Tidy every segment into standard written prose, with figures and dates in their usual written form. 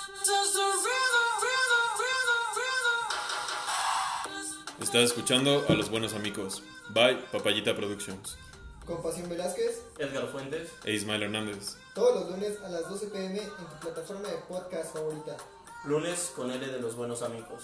Estás escuchando a Los Buenos Amigos. By Papayita Productions. Con Pasión Velázquez, Edgar Fuentes E Ismael Hernández. todos los lunes a las 12 p.m. en tu plataforma de podcast favorita. Lunes con L de Los Buenos Amigos.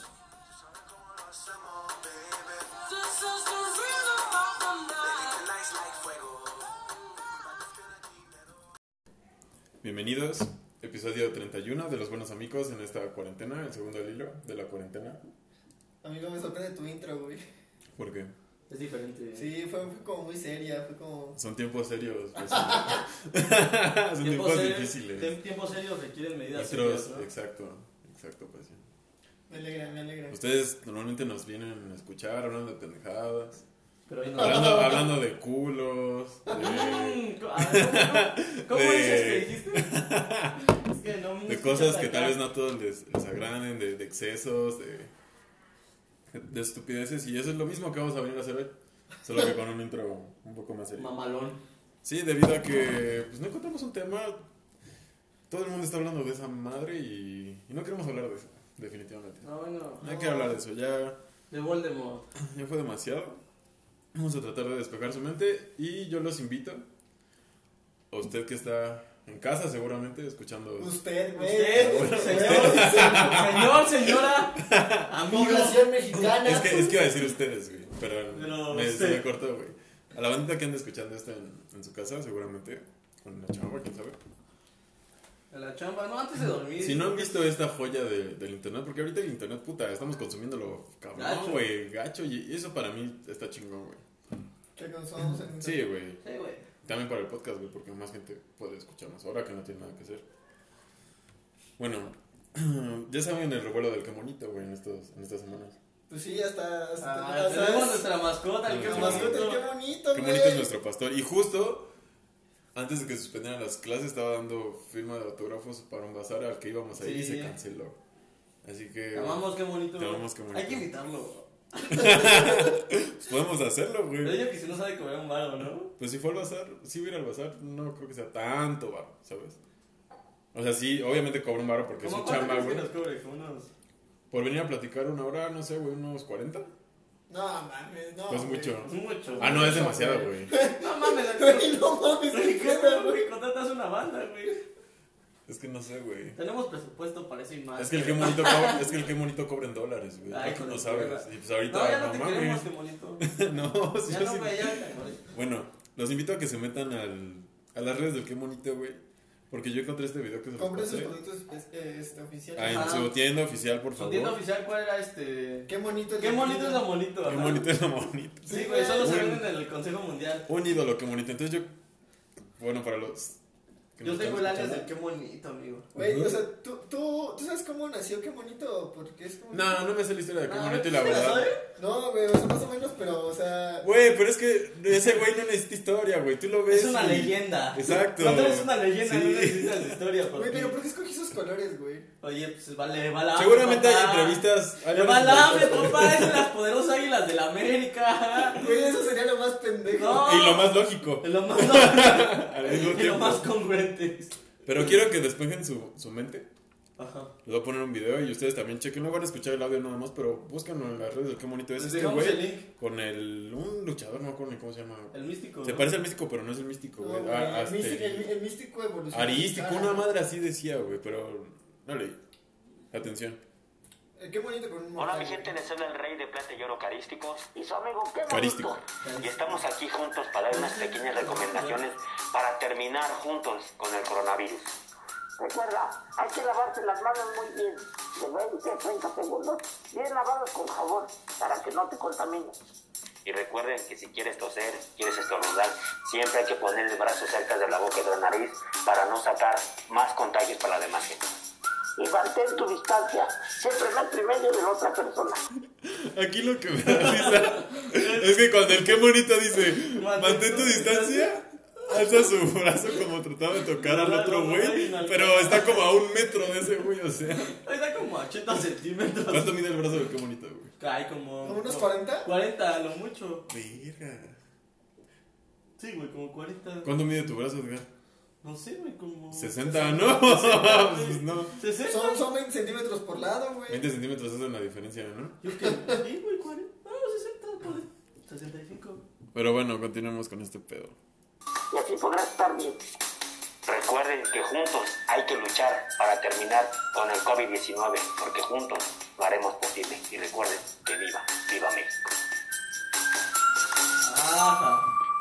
Bienvenidos, episodio 31 de Los Buenos Amigos en esta cuarentena, el segundo hilo de la cuarentena. Amigo, me sorprende tu intro, güey. ¿Por qué? Es diferente. Sí, fue como muy seria, fue como... Son tiempos serios. Pues, son Tiempos tiempos serios- difíciles. Tiempos serios requieren medidas Nuestros, serias, ¿no? exacto, pues sí. Me alegra. Ustedes normalmente nos vienen a escuchar hablando de pendejadas, Pero hoy no. hablando de culos, ¿Cómo de- dices que dijiste? Es que no me de escuchas cosas que acá. tal vez no a todos les agraden, de excesos, de estupideces, y eso es lo mismo que vamos a venir a hacer hoy, solo que con un intro un poco más serio. Mamalón. Sí, debido a que pues no encontramos un tema, todo el mundo está hablando de esa madre y no queremos hablar de eso, definitivamente. No, bueno. No hay que hablar de eso, ya De Voldemort. fue demasiado. Vamos a tratar de despejar su mente y yo los invito, a usted que está en casa seguramente escuchando... Usted, güey. Usted, señora, amigo. Población mexicana. Es que iba a decir ustedes, güey, pero Pero se usted. me cortó, güey. A la bandita que anda escuchando esto en su casa, seguramente, con la chamba, quién sabe. En la chamba, no, antes de dormir. Si no han visto esta joya del internet, porque ahorita el internet, puta, estamos consumiéndolo cabrón, Gacho. güey, gacho, y eso para mí está chingón, güey. Que consumamos el Sí, güey. Sí, güey. También para el podcast, güey, porque más gente puede escucharnos ahora que no tiene nada que hacer. Bueno, ya saben el revuelo del qué bonito, güey, en estas semanas. Pues sí, hasta Tenemos nuestra mascota, el que La La más mascota, bonito. qué bonito, Qué güey. bonito es nuestro pastor. Y justo antes de que suspendieran las clases, estaba dando firma de autógrafos para un bazar al que íbamos a ir y Sí. se canceló. Así que Te amamos, qué bonito. Te amamos, qué bonito. Hay que invitarlo. pues podemos hacerlo, Pero güey. yo que si no sabe comer un varo, ¿no? Pues si fue al bazar, si voy a ir al bazar, no creo que sea tanto varo, ¿sabes? O sea, sí, obviamente cobro un varo porque es su ¿Cómo cuánto chamba, crees que güey. nos cobre? Como unos... Por venir a platicar una hora, no sé, güey, unos 40. No, mames, no. Pues güey. mucho. Es mucho. Ah, no, es mucho, demasiado, güey. No mames, Güey, no mames, qué pedo, güey. güey. Contratas una banda, güey. Es que no sé, güey. Tenemos presupuesto para eso y más. Es que el qué bonito cobra en dólares, güey. Ay, Tú no con sabes. verdad. Y pues ahorita, No, ya no te mames. queremos, qué bonito. No, sí, Ya yo no, sí. güey, ya. Bueno, los invito a que se metan a las redes del qué bonito, güey. Porque yo encontré este video que se los Compré sus pasé. productos oficiales. En Ajá. su tienda oficial, por Su favor. tienda oficial, ¿cuál era este? Qué bonito Qué bonito es lo bonito, Qué ajá. bonito es lo bonito. Sí, güey, solo se Güey. venden en el Consejo Mundial. Un ídolo, qué bonito. Entonces yo, bueno, para los que Yo nos tengo el están alias del escuchando. qué bonito, amigo. Güey, Ujú. o sea, ¿tú sabes cómo nació Qué bonito? Porque es como... No, no me sé la historia de qué No, bonito y ¿sí la te la verdad. sabes? No, güey, o sea, más o menos, pero, o sea... Güey, pero es que ese güey no necesita historia, güey. Tú lo ves. Es una y- leyenda. Exacto. Cuando eres una leyenda, Sí. no necesitas historia. Güey, pero ¿por qué escogí esos colores, güey? Oye, pues vale, va la Seguramente hay papá. entrevistas. hay Le va varias la hambre, entrevistas. papá, es de las poderosas águilas de la América. Güey, eso sería lo más pendejo. No. Y lo más lógico. Es lo más, Al mismo es lo tiempo. más congruente. Pero quiero que despejen su mente. Ajá. Les voy a poner un video y ustedes también chequen. No van a escuchar el audio nada más, pero búsquenlo en las redes del qué bonito es. Les Este dejamos el güey link. con un luchador, no me acuerdo ni cómo se llama. El místico. Se ¿no? parece al místico, pero no es el místico, No, güey. güey, Ah, el místico evolución. Arístico, una madre así decía, güey, pero no leí. Atención. Qué bonito con un Hola mortal, mi gente, güey. les habla el rey de plata y oro carístico y su amigo qué Carístico. bonito. Y estamos aquí juntos para dar unas pequeñas recomendaciones para terminar juntos con el coronavirus. Recuerda, hay que lavarse las manos muy bien, de 20 a 30 segundos, bien lavadas con jabón para que no te contamines. Y recuerden que si quieres toser, quieres estornudar, siempre hay que poner el brazo cerca de la boca y de la nariz para no sacar más contagios para la demás gente. Y mantén tu distancia, siempre metro y medio de la otra persona. Aquí lo que me da risa es que cuando el qué bonito dice mantén tu distancia, alza su brazo como trataba de tocar al otro güey, pero está como a 1 metro de ese güey, o sea. Está como a 80 centímetros. ¿Cuánto mide el brazo del qué bonito, güey? Cae como. ¿Como unos 40? 40, a lo mucho. Verga. Sí, güey, como 40. ¿Cuánto mide tu brazo, Edgar? No sé, güey, como... 60, ¿no? Pues no. 60. Son 20 centímetros por lado, güey. 20 centímetros hacen la diferencia, ¿no? Yo que... Sí, güey, 40. No, 60, pues. 65. Pero bueno, continuemos con este pedo. Y así podrás estar bien. Recuerden que juntos hay que luchar para terminar con el COVID-19, porque juntos lo haremos posible. Y recuerden que viva México. Ajá.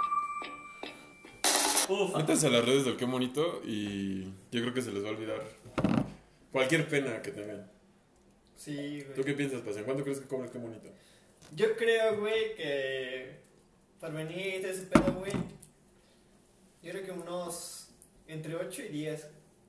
Uf. Métanse a las redes del Qué Bonito y yo creo que se les va a olvidar cualquier pena que tengan. Sí, güey. ¿Tú qué piensas, Pasión? ¿Cuánto crees que cobra el Qué Bonito? Yo creo, güey, que para venir de ese pedo, güey, yo creo que unos entre 8 y 10.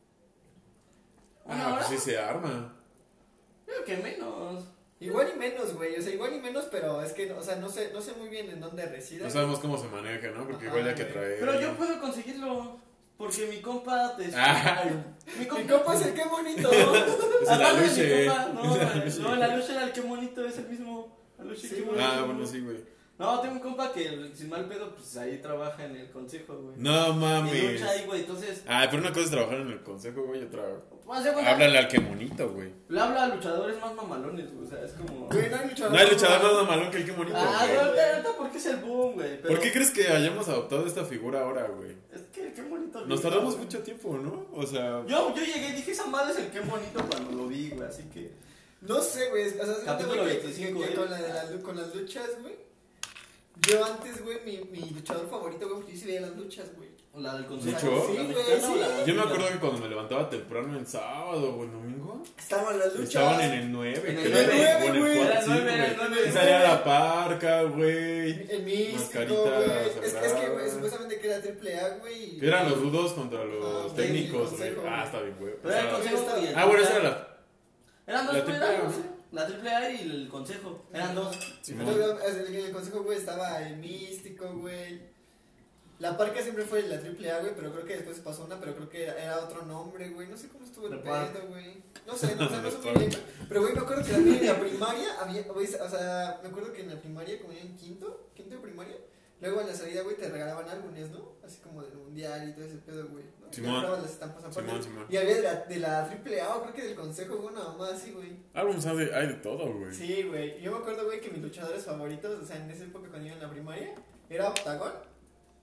¿Una hora? Pues sí se arma. Creo que menos. Igual y menos, güey, o sea, igual y menos, pero es que, o sea, no sé muy bien en dónde reside. No sabemos cómo se maneja, ¿no? Porque Ajá, igual hay que güey. traer... Pero yo puedo conseguirlo. Porque mi compa... Ah. Mi compa es el Qué Bonito. Es el Aparte de Aluche. mi compa, Es el Aluche. no, el Aluche era el Qué Bonito, es el mismo. Aluche, Sí, Qué güey. Bonito. Bueno, sí, güey. No, tengo un compa que, sin mal pedo, pues ahí trabaja en el consejo, güey. No Y mames. lucha ahí, güey, entonces... Ay, pero una cosa es trabajar en el consejo, güey, y otra... Pues, de cuenta, Háblale al Qué Bonito, güey. le habla a luchadores más mamalones, güey, o sea, es como... Güey, no hay luchador. No hay luchador más mamalón que el Qué Bonito, Ah, güey. ahorita porque es el boom, güey. pero- ¿Por qué crees que hayamos adoptado esta figura ahora, güey? Es que qué bonito. Nos video, tardamos güey. mucho tiempo, ¿no? O sea... Yo llegué y dije, esa madre es el Qué Bonito cuando lo vi, güey, así que... No sé, güey, o sea, Capítulo güey, 25, que güey. con las luchas, güey. Yo antes, güey, mi luchador favorito, güey, porque yo sí veía las luchas, güey. La del consejo. ¿Luchó? Sí, ¿La güey, mexicana o sí. la- Yo me acuerdo que cuando me levantaba temprano en sábado o en domingo, Estaban las luchas. estaban en el 9, En el creo, 9, o en el güey. 4, Era sí, 9, era el güey. 9. Y salía la parca, güey. El místico, Mascarita güey. Es que, sagrada. güey, supuestamente que era AAA, güey. Que eran los rudos contra los Ah, técnicos, el güey. consejo, Ah, güey. está bien, güey. O Pero era el sea, consejo y el... ah, bueno, esa era la... Eran dos, la güey, triple A, eran ¿no? dos. La AAA y el consejo. Eran dos. Simón. Entonces, en el consejo, güey, estaba el místico, güey. La parca siempre fue la AAA, güey, pero creo que después pasó una, pero creo que era otro nombre, güey. No sé cómo estuvo el The Park. pedo, güey. No sé, no sé The muy Park. bien. Pero, güey, me acuerdo que también en la primaria había, güey, o sea, me acuerdo que en la primaria, como en quinto de primaria, luego en la salida, güey, te regalaban álbumes, ¿no? Así como del mundial y todo ese pedo, güey. ¿no? Y Simón. comprabas las estampas aparte. Simón. Y había de la AAA, o creo que del consejo, güey, una mamá así, güey. Álbumes hay de todo, güey. Sí, güey. Yo me acuerdo, güey, que mis luchadores favoritos, o sea, en esa época cuando iba en la primaria, era Octagon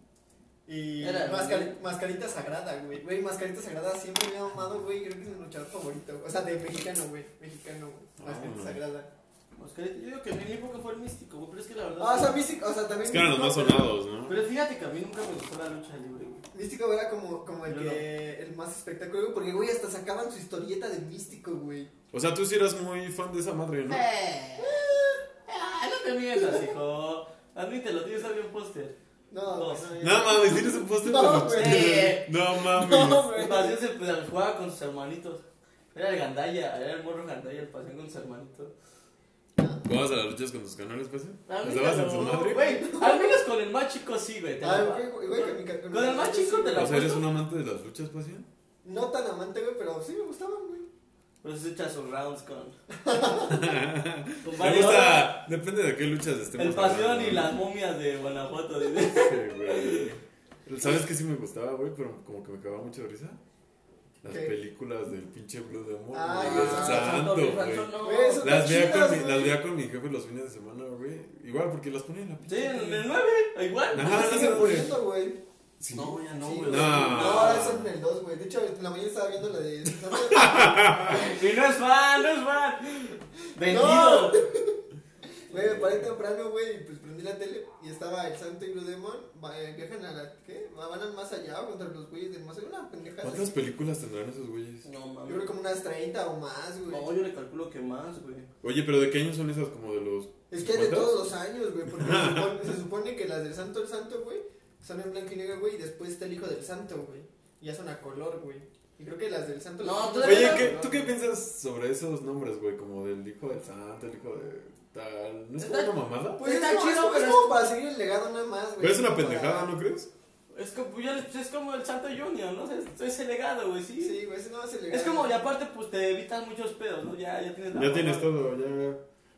y Era, Mascarita Sagrada, güey. Güey, Mascarita Sagrada siempre me ha amado, güey. Creo que es mi luchador favorito. O sea, de mexicano, güey. Mexicano, güey. Mascarita no. Sagrada. Mascarita, yo digo que en mi época fue el místico, güey, pero es que la verdad... Ah, o sea, Místico, o sea, también. Es que eran los más Místico, sonados, ¿no? Pero fíjate que a mí nunca me gustó la lucha libre, güey. Místico era como el Yo que. El más espectáculo, güey. Porque, güey, hasta sacaban su historieta de Místico, güey. O sea, tú sí eras muy fan de esa madre, ¿no? No te mientas, hijo. Admítelo, tienes ahí un póster. No, Dos. güey. No mames, ¿tienes un póster No, de los- güey. No mames. No, güey. El pasión se pues, jugaba con sus hermanitos. Era el Gandaya, era el morro Gandaya, el pasión con sus hermanitos. ¿Vas a las luchas con tus canales, pues? A mí ¿Estabas en no, su madre? güey, al menos con el más chico sí, güey. te la Ah, va. güey, con mi Con el más chico te la O sea, ¿eres apuesto. un amante de las luchas, Pasión? No tan amante, güey, pero sí me gustaban, güey. Pues se echa sus rounds con. Con Me varios- gusta, depende de qué luchas estemos El pasión hablando, y ¿no? las momias de Guanajuato. Dice. Sí, güey. ¿Sabes qué sí me gustaba, güey? Pero como que me cagaba mucho de risa. Las ¿Qué? películas del pinche Blue Demon. Ah, güey, ya. del santo, güey. No. Güey, eso- Las veía, Chidas, con mi, güey. las veía con mi jefe los fines de semana, güey. Igual, porque las ponía en la Sí, pinche. en el 9, igual. Ajá, no sigue sé, güey. poniendo, güey. Sí. No, ya no, Sí, güey. No. No, eso en el 2, güey. De hecho, en la mañana estaba viendo la de. Y no es fan, no es fan. Vendido. Güey, me paré temprano, güey, y pues prendí la tele y estaba el Santo y Blue Demon. Viajan a la. ¿Qué? Van al más allá contra los güeyes del más allá. Una pendejada. ¿Cuántas así. películas tendrán esos güeyes? No, Yo mames. creo como unas 30 o más, güey. No, yo le calculo que más, güey. Oye, pero ¿de qué años son esas? Como de los. Es que hay de 50s? todos los años, güey, porque se supone que las del Santo, el Santo, güey, son en blanco y negro, güey, y después está el Hijo del Santo, güey. Y ya son a color, güey. Y creo que las del Santo... No, las- todavía Oye, no. ¿tú qué piensas sobre esos nombres, güey? Como del hijo del santo, el hijo de tal. ¿No es como Está- una mamada? Pues Está es como, chido, es pero como para seguir el legado nada más, güey. Pero es una Como pendejada, para- ¿no crees? Es como, es como el Santo Junior, ¿no? Es el legado, güey, sí. Sí, güey, ese no es el legado. Es como, y aparte, pues te evitas muchos pedos, ¿no? Ya tienes la Ya tienes fama. todo, ya.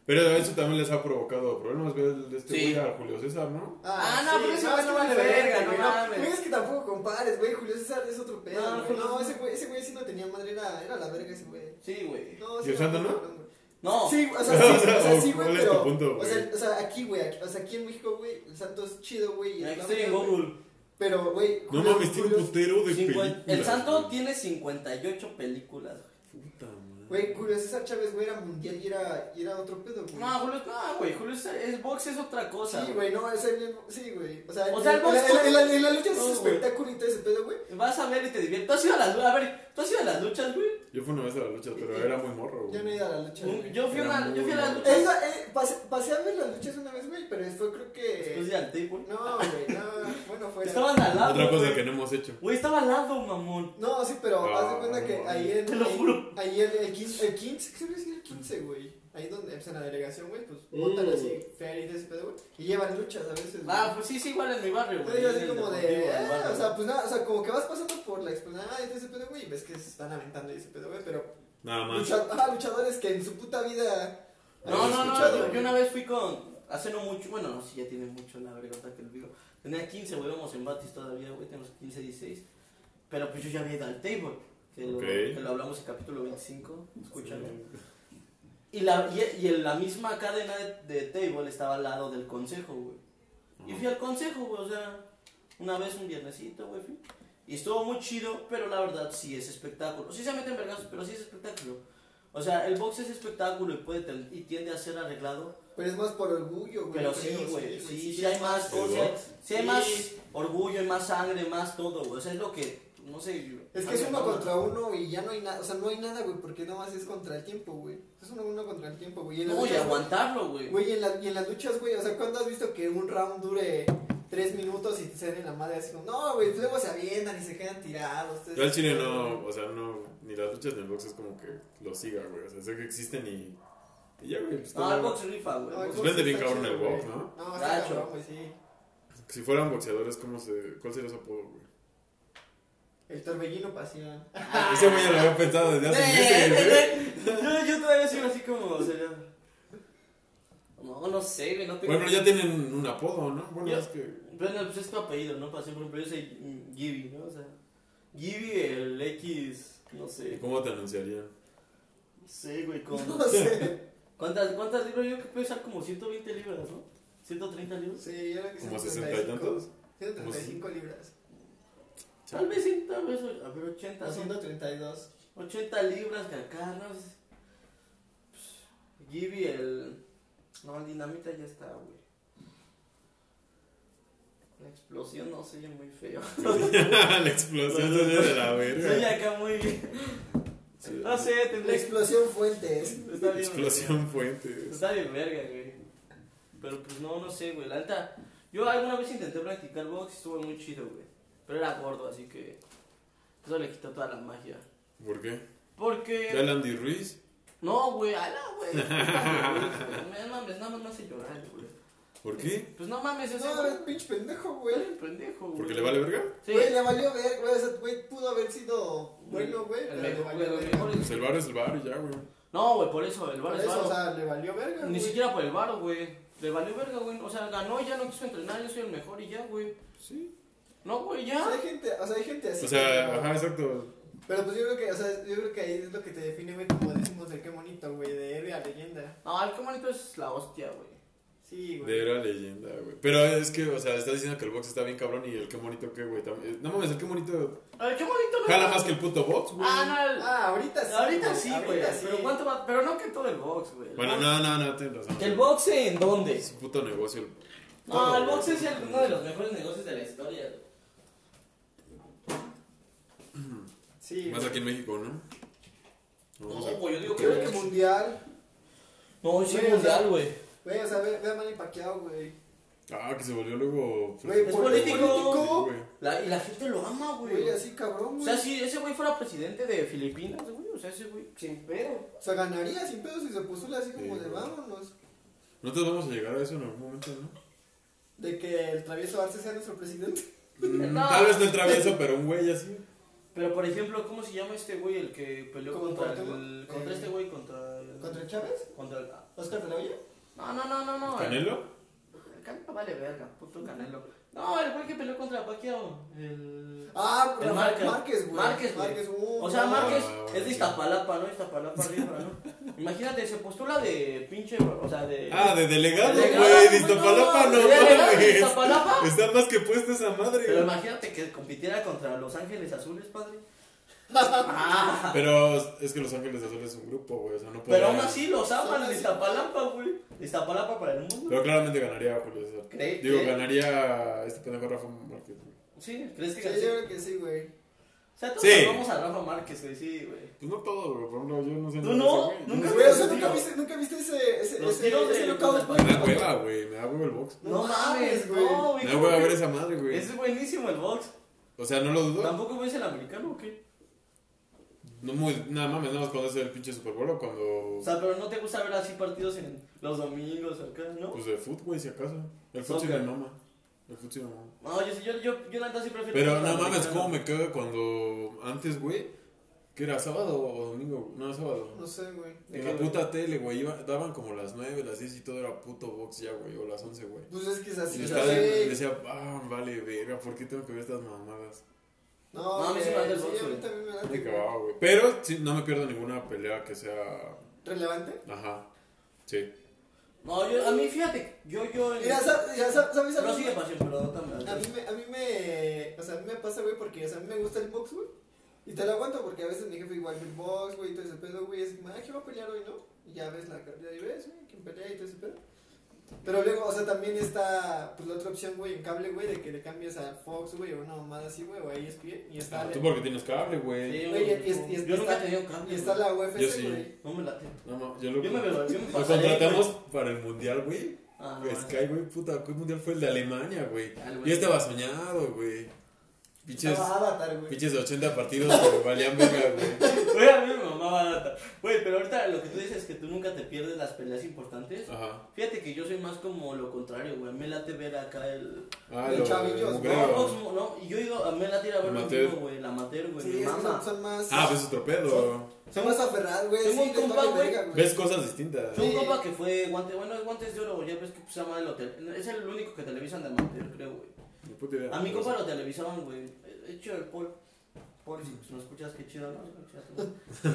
Pero eso también les ha provocado problemas, ve el de este Sí. güey a Julio César, ¿no? No, pero ese es güey no que vale es diferente, verga, no güey, mames. Güey, es que tampoco compares, güey. Julio César es otro pedo. No, güey. Julio No, César. ese güey sí no tenía madre, era la verga ese güey. Sí, güey. No, ¿Y el Santo no? cabrón, güey. No. Sí, o sea, sí, ¿cuál güey, es tu pero. punto, o, sea, güey? o sea, aquí, güey, o sea, aquí en México, güey, el Santo es chido, güey. y Aquí es estoy en la verga, güey. Google. Pero, güey. No Julio- mames, tiene un Julio- putero de 50 películas. El Santo güey. tiene 58 películas. Puta madre. Güey, Julio César Chávez, güey, era mundial y era otro pedo, güey. Julio César, el box es otra cosa. Sí, güey, no, ese bien. Sí, güey. O sea, O sea, el box- en la lucha es No, güey. espectáculo y todo ese pedo, güey. Vas a ver y te diviertes. ¿Tú has ido a las luchas? A ver, ¿tú has ido a las luchas, güey? Yo fui una vez a la lucha, pero era muy morro, güey. Yo no he ido a la lucha. güey. Yo fui a las He luchas. ido, pasé a ver las luchas una vez, güey, pero fue creo que. Después de al table. No, güey, no. Bueno, fuera. Estaban al lado. Otra cosa güey. que no hemos hecho. Güey, estaba al lado, mamón. No, sí, pero haz de cuenta que no, ahí en. te lo juro. Ahí el 15, ¿qué se ve decir el 15, güey? Ahí donde, pues en la delegación, güey, pues montan así, feria y todo ese pedo, güey. Y llevan luchas a veces, güey. Pues sí, igual en mi barrio, güey. Yo así en el como deportivo de. del barrio. O sea, pues nada, o sea, como que vas pasando por la explanada y todo ese pedo, güey, y ves que se están aventando y ese pedo, güey, pero. Nada más. Luchadores que en su puta vida. No, escuchado, yo una vez fui con. Hace no mucho, bueno, no, sí, ya tiene mucho la verga que lo digo. Tenía 15, güey, íbamos en Batis todavía, güey, tenemos 15, 16. Pero pues yo ya había ido al table, que lo hablamos en capítulo 25, escúchalo. Y la misma cadena de table estaba al lado del consejo, güey. Y fui al consejo, güey, o sea, una vez un viernesito, güey, fui. Y estuvo muy chido, pero la verdad sí es espectáculo. Sí se meten vergazos, pero sí es espectáculo. O sea, el box es espectáculo y tiende a ser arreglado. Pero es más por orgullo, güey. Pero creo, sí, güey, sí, sí, hay más, ¿El o sea, box? sí hay más orgullo, hay más sangre, más todo, güey. O sea, es lo que, no sé. Es que es uno contra uno y ya no hay nada, o sea, no hay nada, güey, porque nomás es contra el tiempo, güey. Es uno contra el tiempo, güey. No, y aguantarlo, güey. Güey, y en las luchas, güey, o sea, ¿cuándo has visto que un round dure 3 minutos y te den la madre así como, no, güey, luego se avientan y se quedan tirados? Yo al chile no, o sea, no, ni las luchas ni el box es como que lo siga, güey. O sea, sé que existen y ya, güey. Pues, No, todo- el box rifa, güey. No, el Pues box vende bien está cabrón chido, el box, güey. ¿no? No, está Gacho. cabrón, güey, sí. Si fueran boxeadores, ¿cuál sería su apodo, güey? El torbellino pasión. Ese güey ya lo había pensado desde hace meses, güey. Yo todavía sigo así como, o sea, no sé, güey, no tengo. Bueno, ya tienen un apodo, ¿no? Bueno, Yo- es que... Bueno, pues es tu apellido, ¿no? Para siempre, pero yo soy Gibby, ¿no? O sea, Gibby, el X, no sé. ¿Cómo te anunciarían? No sé, güey, con. No sé. ¿Cuántas libras? Yo creo que puede ser como 120 libras, ¿no? 130 libras. Sí, yo creo que ¿Como 135. 60 y tantos? 135 libras. Tal vez sí, a ver, 80. O son 132. 80 libras que acá, ¿no? Pues, Gibby, el. No, el dinamita ya está, güey. La explosión no se oye muy feo. La explosión se ve de la Se oye verga. acá muy. No sé, La tendré. explosión Fuentes. Está bien. Explosión Fuentes. Está bien verga, güey. Pero pues no sé, güey. La neta, yo alguna vez intenté practicar box y estuvo muy chido, güey. Pero era gordo, así que eso le quitó toda la magia. ¿Por qué? Porque... ¿Ya el Andy Ruiz? No, güey, ala, güey. No mames, nada más me hace llorar, güey. ¿Por qué? Pues no mames, ese No, güey. eres pinche pendejo, Eres güey. un pendejo, güey. ¿Porque le vale verga? Sí. Güey, le valió ver, güey. O sea, güey, pudo haber sido bueno, güey. El Pero le mejor, valió güey, el verga. mejor Pues el bar es el bar y ya, güey. No, güey, por eso, el bar Por es eso, varo. o sea, le valió verga. Ni güey. siquiera por el varo, güey. Le valió verga, güey. O sea, ganó y ya no quiso entrenar. Yo soy el mejor y ya, güey. Sí. No, güey, O ya. sea, hay gente así. O sea, pero- ajá, exacto. Pero pues yo creo que, o sea, yo creo que ahí es lo que te define, güey, como decimos de qué bonito, güey, de héroe a leyenda. No, el que bonito es la hostia, güey. Sí, güey. De era leyenda, güey. Pero es que, o sea, estás diciendo que el box está bien cabrón y el qué bonito que, güey. No mames, el qué bonito A ver, qué bonito, güey. jala más que el puto box, güey. Ah, no, el... Ahorita sí. Ahorita sí, güey. ahorita sí. Pero ¿cuánto va? Pero no que todo el box, güey. Bueno, no, tienes razón. ¿Que el box en dónde? Es un puto negocio. No, el box es uno de los mejores negocios de la historia, güey. Sí, Más güey. aquí en México, ¿no? Vamos a- No, güey, yo digo que Creo que mundial. No, sí, Güey, mundial, güey. Güey, o sea, ve a Manny Pacquiao, güey. Ah, que se volvió luego... Güey, Es por- político. Sí, güey. Y la gente lo ama, Güey, güey. así cabrón, O güey. sea, si ese güey fuera presidente de Filipinas, güey, o sea, ese güey, sin pedo. O sea, ganaría sin pedo si se postula así como Sí, de güey. vámonos. Nosotros vamos a llegar a eso en algún momento, ¿no? De que el travieso Arce sea nuestro presidente. No. Tal vez no el travieso, pero un güey así. Pero, por ejemplo, ¿cómo se llama este güey el que peleó ¿Cómo contra Cuauhtémoc? contra este güey, contra Contra el Chávez? Contra el... ¿Oscar de la Hoya? No. ¿Canelo? El Canelo vale verga, puto Canelo. No, el güey que peleó contra Pacquiao. El Márquez, güey. Márquez, o sea, Márquez es de Iztapalapa, ¿no? Iztapalapa arriba, ¿no? Imagínate, se postula de pinche, o sea, de... de delegado, güey, de Iztapalapa, no ¿De Iztapalapa? Está más que puesta esa madre. Pero imagínate que compitiera contra Los Ángeles Azules, padre. Pero es que Los Ángeles Azules es un grupo, güey, o sea, no puede... Pero aún así los aman de Iztapalapa, güey. Iztapalapa para el mundo. Pero claramente ganaría Julio César. ¿Crees? Ganaría este pendejo Rafa Márquez, güey. Sí, ¿crees que Sí, yo creo que sí, güey. O sea, todos Sí. vamos a Rafa Márquez, güey, sí, güey. Pues no todo, güey, por ejemplo, yo no sé... ¿Tú no? Güey. ¿Nunca Güey, o sea, viste ¿nunca viste ese Los tiros de- knockout, Me da hueva, güey, me da hueva el box. No mames, güey. no, Me da hueva ver esa madre, güey. Es buenísimo el box. O sea, no lo dudo. ¿Tampoco ves el americano o qué? No muy, nada mames, nada más cuando es el pinche Super Bowl o cuando... O sea, pero no te gusta ver así partidos en los domingos acá, ¿no? Pues de fútbol, güey, si acaso. El fútbol sí Soccer. me mama. El fútbol sí me mama. No, yo la neta sí prefiero... Pero el no mames, americano. cómo me caga cuando... Antes, güey, que era sábado o domingo. No, sábado. No sé, güey. En la puta tele, güey, daban como las 9, las 10 y todo era puto box ya, güey, o las 11, güey. Pues es que es Y así. yo Sí. estaba decía, vale, verga, ¿por qué tengo que ver estas mamadas? No, a mí sí me late el sí, box, a mí güey. también me Me late. cagaba, güey. Pero sí, no me pierdo ninguna pelea que sea... ¿Relevante? Ajá, sí. No, a mí, fíjate, yo... Mira, ¿sabes No algo? sigue pasión, pero también. A mí me pasa, güey, porque, o sea, a mí me gusta el box, güey. Y te lo aguanto porque a veces mi jefe igual ve el box, güey, y todo ese pedo, güey. Es como, ¿qué va a pelear hoy, no? Y ya ves la cartera y ves, güey, quién pelea y todo ese pedo. Pero luego, o sea, también está, pues, la otra opción, güey, en cable, güey, de que le cambies a Fox, güey, o una mamada así, güey, o a ESPN. Y está... Tú porque tienes cable, güey. Sí, Güey, yo nunca he tenido cambio. Y está la UFC, Yo sí. güey. No me late. No, Yo me Lo pasaré, contratamos güey. para el mundial, güey. Ah, Pues, no, Sky, güey, puta, ¿qué mundial fue el de Alemania, güey? Ah, güey. Yo estaba soñado, güey. Pinches, Estaba Avatar, güey. pinches de 80 partidos que valían verga, güey. Güey, a mí me mamaba data. Güey, pero ahorita lo que tú dices es que tú nunca te pierdes las peleas importantes. Ajá. Fíjate que yo soy más como lo contrario, güey. Me late ver acá el... El chavillos, No, no, y yo digo, a mí me late ir a ver Amateur. lo mismo, güey. El amateur, güey. Sí, Mi es que mamá. son más... Pues es otro pedo. Son más aferrados, güey. Tengo Sí, un les compa, vale güey. verga, güey. Ves cosas distintas. Tengo un Sí. compa que fue guantes de oro, güey. Ya ves que se llama el hotel. Es el único que televisan de amateur, creo, güey. Ni puta idea. A mi compa lo televisaban, güey. Hecho el Paul. Paul, si no escuchas, qué chido, ¿no?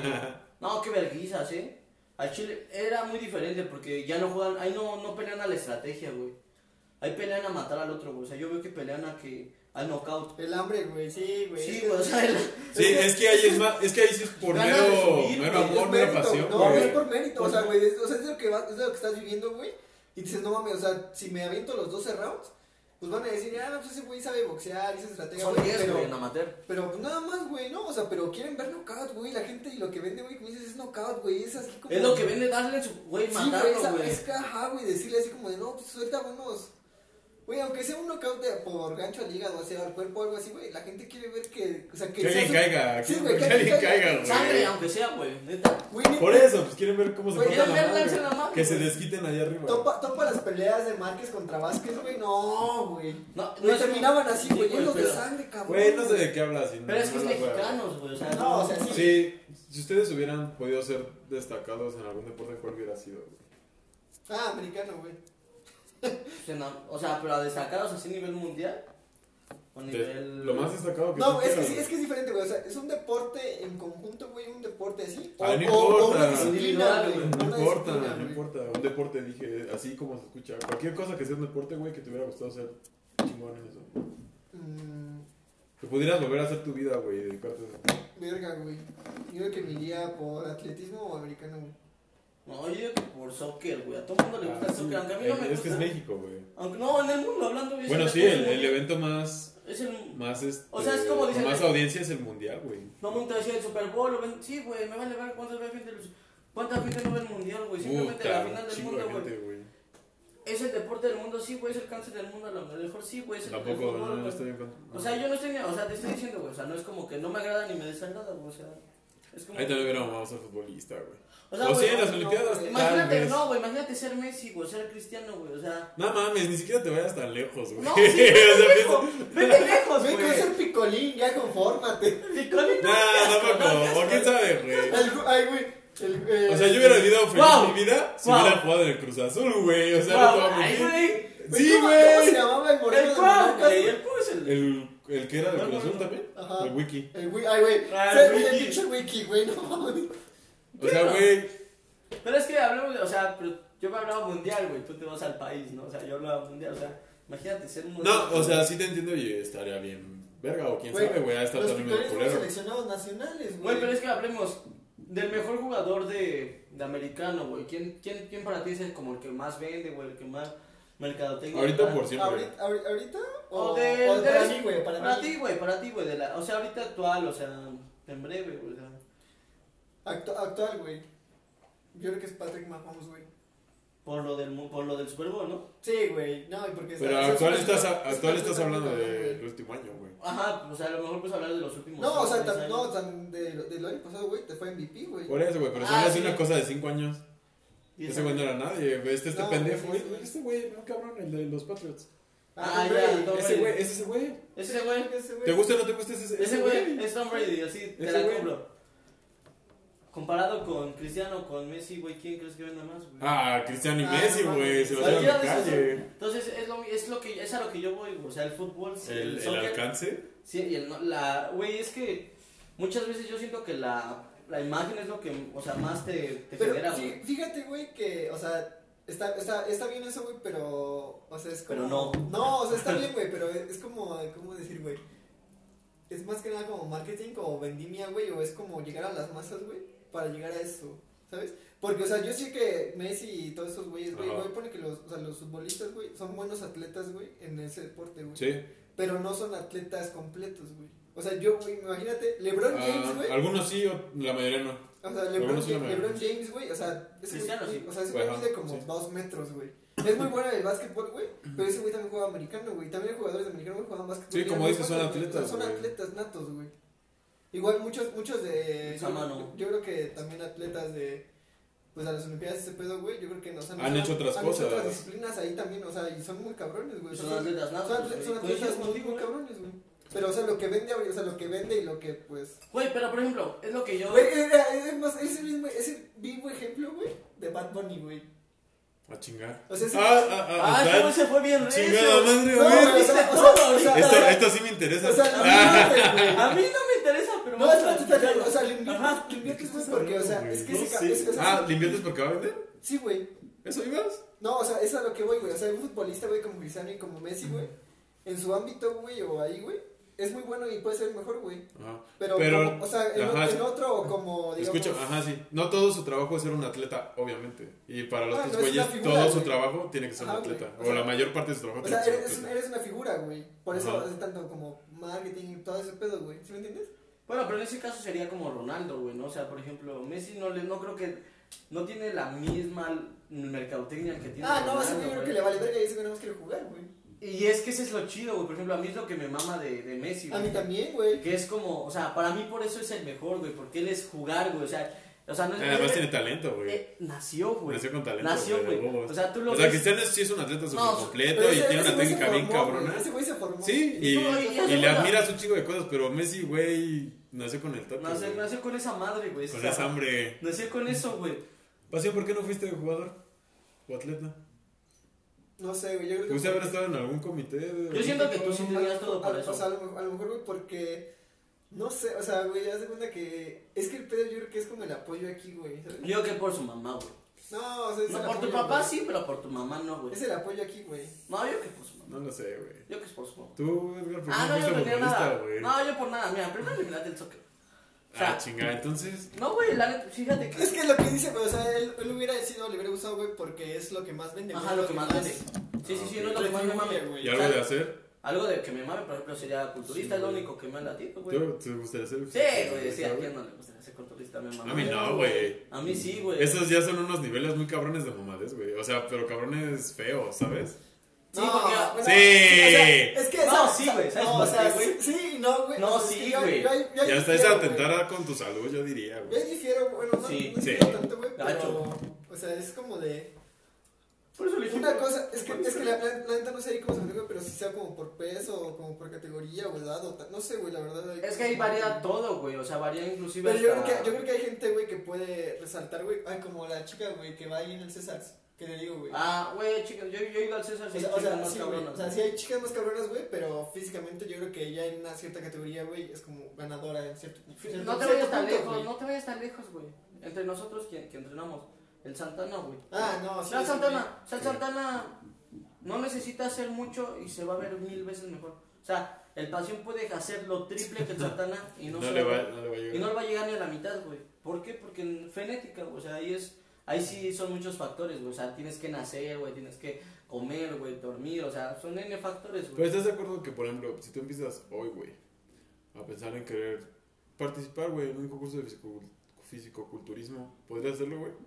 No, qué verguizas, ¿eh? Al Chile era muy diferente porque ya no juegan, ahí no pelean a la estrategia, güey. Ahí pelean a matar al otro, güey. O sea, yo veo que pelean al knockout. El hambre, güey, sí, güey. Sí, Es que- güey, o sea, Sí, es que ahí es más, es que ahí sí es por Ganas de subir, mero güey, amor, es mera mérito, pasión, no, no es güey. por mérito, o sea, güey, es lo que es lo que estás viviendo, güey. Y dices, no mames, o sea, si me aviento los 12 rounds, pues van a decir, no, pues ese güey sabe boxear, esa estrategia, son güey. 10, Pero, güey, en amateur. pero pues nada más, güey, ¿no? O sea, pero quieren ver knockout, güey. La gente y lo que vende, güey, como dices, es knockout, güey. Es así como. Es lo que vende darle su, güey, Sí, matarlo, güey. güey. Es que, ajá, güey, decirle así como de, no, pues suelta unos. Güey, aunque sea un knockout por gancho al hígado, o sea, al cuerpo o algo así, güey, la gente quiere ver que, o sea, Que alguien caiga, Sí, güey, que alguien caiga, güey. Sangre, aunque sea, güey, neta. Güey, Por eso, pues quieren ver cómo se Güey, corta quieren ver la darse la madre. madre, Que se güey. desquiten allá arriba. Topa las peleas de Márquez contra Vázquez, güey. No, güey. No, No es- terminaban así, sí, güey, llenos de pero- sangre, cabrón. Güey, no sé de qué hablas. si Pero es que no es las voy a ver. mexicanos, güey, o sea, No, o sea, sí. Sí, si ustedes hubieran podido ser destacados en algún deporte, ¿cuál hubiera sido, güey? Ah, americano, güey. O sea, pero a destacados así a nivel mundial. O nivel... Lo más destacado que No, tú es que quieras, sí, güey. es que es diferente, güey. O sea, es un deporte en conjunto, güey, un deporte así. Ah, no o importa. una disciplina, Individual, güey. güey. No una importa, disciplina, no güey. importa. Un deporte, dije, así como se escucha. Cualquier cosa que sea un deporte, güey, que te hubiera gustado ser chingón en eso. Mm, Que pudieras volver a hacer tu vida, güey, y dedicarte a eso. verga, güey. Yo creo que me iría por atletismo o americano, güey. No, yo digo que por soccer, güey. A todo el mundo le gusta el sí. soccer, aunque a mí no me Es gusta. que es México, güey. Aunque no, en el mundo hablando. es Bueno, sí, mejor el mundo. evento más Es el... o O sea, es como dicen- con más audiencia es el mundial, güey. No me gusta decir el Super Bowl, lo ven... Sí, güey, me vale ver cuánta gente no ve el mundial, güey. Simplemente la final del chingo mundo, de güey. gente, güey. Es el deporte del mundo, sí, güey, es el cáncer del mundo, a lo mejor sí, güey, es el Tampoco, fútbol, no güey. estoy en contra. O sea, yo no estoy, o sea, te estoy diciendo, güey, o sea, no es como que no me agrada ni me desagrada, güey, o sea, es como... Ahí también hubiera mamado ser futbolista, güey. O sea, O sí, güey, en las no, Olimpiadas, güey. tal imagínate, vez. no, güey, imagínate ser Messi, güey, ser Cristiano, güey, o sea... No mames, ni siquiera te vayas tan lejos, güey. No, sí, O sea, lejos, vete lejos, Güey, güey. con ser picolín, ya confórmate. Picolín, No, tampoco. ¿O quién sabe, güey? Ay, güey. O sea, yo hubiera vivido feliz mi vida si hubiera jugado en el Cruz Azul, güey. O sea, no te voy a mentir. Sí, ¿Cómo se llamaba el moreno? El que era del Cruz Azul también. Ajá. El Wiki. Ay, güey. El pinche Wiki, güey, no mames. O sea, güey. Pero es que hablamos, o sea, yo me hablaba mundial, güey. Tú te vas al país, ¿no? O sea, yo hablaba mundial, o sea, imagínate ser un mundial. No, o sea, sí te entiendo y estaría bien. Verga, o quién sabe, güey. Hasta los también medio picores culero. seleccionados nacionales, güey. Güey, pero es que hablemos del mejor jugador de americano, güey. ¿Quién para ti es como el que más vende, güey? El que más mercadotecnia. Ahorita por siempre. ¿Ahorita? O para mí, güey, para ti, güey. O sea, ahorita actual, o sea, en breve, güey. Actual, güey. Yo creo que es Patrick Mahomes, güey. Por lo del Super Bowl, ¿no? Sí, güey. No, porque pero actual estás hablando del último año, güey. Ajá, o sea, a lo mejor puedes hablar de los últimos. No, o sea, del año pasado, güey, te fue MVP, güey. Por eso, güey, pero solo hace una cosa de 5 años. Ese güey no era nadie, güey. Este pendejo, güey. Este güey, no, cabrón, el de los Patriots. Ese güey, es ese güey. Ese güey. ¿Te gusta o no te gusta ese güey? Es Tom Brady, así, te la compro. Comparado con Cristiano, con Messi, güey, ¿quién crees que venda más, güey? Cristiano y Messi, güey, se lo llevan de calle. Entonces, es a lo que yo voy, güey. O sea, el fútbol, el alcance. Sí, y güey, es que muchas veces yo siento que la imagen es lo que, o sea, más te genera, güey. Fíjate, güey, que, o sea, está bien eso, güey, pero, o sea, es como... Pero no. No, o sea, está bien, güey, pero es como, ¿cómo decir, güey? Es más que nada como marketing, como vendimia, güey, o es como llegar a las masas, güey, para llegar a eso, ¿sabes? Porque, o sea, yo sé que Messi y todos esos güeyes, güey, pone que los futbolistas, güey, son buenos atletas, güey, en ese deporte, güey. Sí. Pero no son atletas completos, güey. O sea, yo, güey, imagínate, LeBron James, güey. Algunos sí, la mayoría no. O sea, LeBron James, güey, o sea, ese güey mide como 2 metros, güey. Es muy bueno en el básquetbol, güey, pero ese güey también juega americano, güey. También hay jugadores de americano, güey, juegan básquetbol. Sí, como dices, son atletas, son atletas natos, güey. Igual muchos de... Yo creo que también atletas de... Pues a las Olimpiadas ese pedo, güey, yo creo que nos han hecho otras cosas. Han hecho otras disciplinas ahí también, o sea, y son muy cabrones, güey. Son atletas natos. Son atletas muy cabrones, güey. Pero, o sea, lo que vende, o sea, lo que vende y lo que, pues... Güey, pero, por ejemplo, es lo que yo... Güey, ese mismo ejemplo, güey, de Bad Bunny, güey. A chingar. O sea, ese güey se fue bien recio. Chingada madre, güey. Esto sí me interesa. O sea, a mí no me interesa, pero... No, espérate, o sea, le inviertes, güey, porque, o sea, es que ¿le inviertes porque va a vender? Sí, güey. ¿Eso ibas? No, o sea, eso es a lo que voy, güey. O sea, un futbolista, güey, como Cristiano y como Messi, güey, en su ámbito, güey, o ahí, güey, es muy bueno y puede ser mejor, güey. Pero como, o sea, en otro, como, digamos... Escucha, sí. No todo su trabajo es ser un atleta, obviamente. Y para los otros güeyes, todo su trabajo tiene que ser un atleta. O la mayor parte de su trabajo tiene que ser un atleta. Eres una figura, güey. Por eso hace tanto como marketing y todo ese pedo, güey. ¿Sí me entiendes? Bueno, pero en ese caso sería como Ronaldo, güey, ¿no? O sea, por ejemplo, Messi no creo que... No tiene la misma mercadotecnia que tiene Ronaldo. No, ese güey creo que le vale verga y ese güey no más quiere jugar, güey. Y es que ese es lo chido, güey. Por ejemplo, a mí es lo que me mama de Messi, güey. A mí también, güey. Que es como, o sea, para mí por eso es el mejor, güey. Porque él es jugar, güey. O sea, no es... Además tiene talento, güey. Nació, güey. Nació con talento. Nació, güey. O sea, Cristiano sí es un atleta súper completo y tiene una técnica bien cabrona. Ese güey se formó. Sí, y le admiras un chico de cosas, pero Messi, güey, nació con el toque. Nació con esa madre, güey. Con esa hambre. Nació con eso, güey. Pasión, ¿por qué no fuiste jugador o atleta? No sé, güey, yo creo que... ¿Usted habrá estado en algún comité? Yo siento que tú sí tenías todo por eso. O sea, a lo mejor, güey, porque... No sé, o sea, güey, haz de cuenta que... Es que el pedo yo creo que es como el apoyo aquí, güey, ¿sabes? Yo que por su mamá, güey. No, o sea, es no, el por apoyo, tu papá güey. sí, pero por tu mamá no, güey. Es el apoyo aquí, güey. No, yo que por su mamá. No lo sé, güey. Yo que es por su mamá. Tú, Edgar, ¿por qué no, yo no tenía nada. güey? No, yo por nada. Mira, primero eliminate el soccer. O sea, chingada, entonces... No, güey, la neta, fíjate que... Es que lo que dice, güey, o sea, él hubiera decidido, le hubiera gustado, güey, porque es lo que más vende. Ajá, lo que más vende. Sí, no es lo que más me mame, güey. ¿Y algo de hacer? Algo de que me mame, por ejemplo, sería culturista, es lo único que me anda a ti, güey. ¿Te gustaría ser? Sí, güey, sí, a quién no le gustaría ser culturista, me mama. A mí no, güey. A mí sí, güey. Esos ya son unos niveles muy cabrones de mamades, güey. O sea, pero cabrones feos, ¿sabes? Sí, porque... Sí. O sea, es que... No, sí, güey, ¿sabes por qué, güey? Sí, no, güey. No, sí, güey. Ya está esa atentar con tu salud, yo diría, güey. Yo difiero, bueno, no sí, difiero tanto, güey, pero... Gacho. O sea, es como de... Por eso le dije. Una cosa, es que la neta no sé ahí cómo se me dice, pero si sea como por peso, o como por categoría, o edad, no sé, güey, la verdad. Es que ahí varía todo, güey, o sea, varía inclusive Pero hasta... yo creo que hay gente, güey, que puede resaltar, güey, ay, como la chica, güey, que va ahí en el César, que le digo, güey. Ah, güey, chicas, yo he ido al César, sí, o sea, más sí, cabronas. o sea, sí hay chicas más cabronas, güey, pero físicamente yo creo que ella en una cierta categoría, güey, es como ganadora en cierto No te vayas tan lejos, no te vayas tan lejos, güey. Entre nosotros que entrenamos, el Santana, güey. Ah, no, sí. O sea, el Santana no necesita hacer mucho y se va a ver 1000 veces mejor. O sea, el Pasión puede hacer lo triple que el Santana y no le va a llegar ni a la mitad, güey. ¿Por qué? Porque en Fenética, güey, o sea, ahí sí son muchos factores, güey. O sea, tienes que nacer, güey, tienes que comer, güey, dormir, o sea, son N factores, güey. Pero ¿estás de acuerdo que, por ejemplo, si tú empiezas hoy, güey, a pensar en querer participar, güey, en un concurso de fisicoculturismo, ¿podrías hacerlo, güey?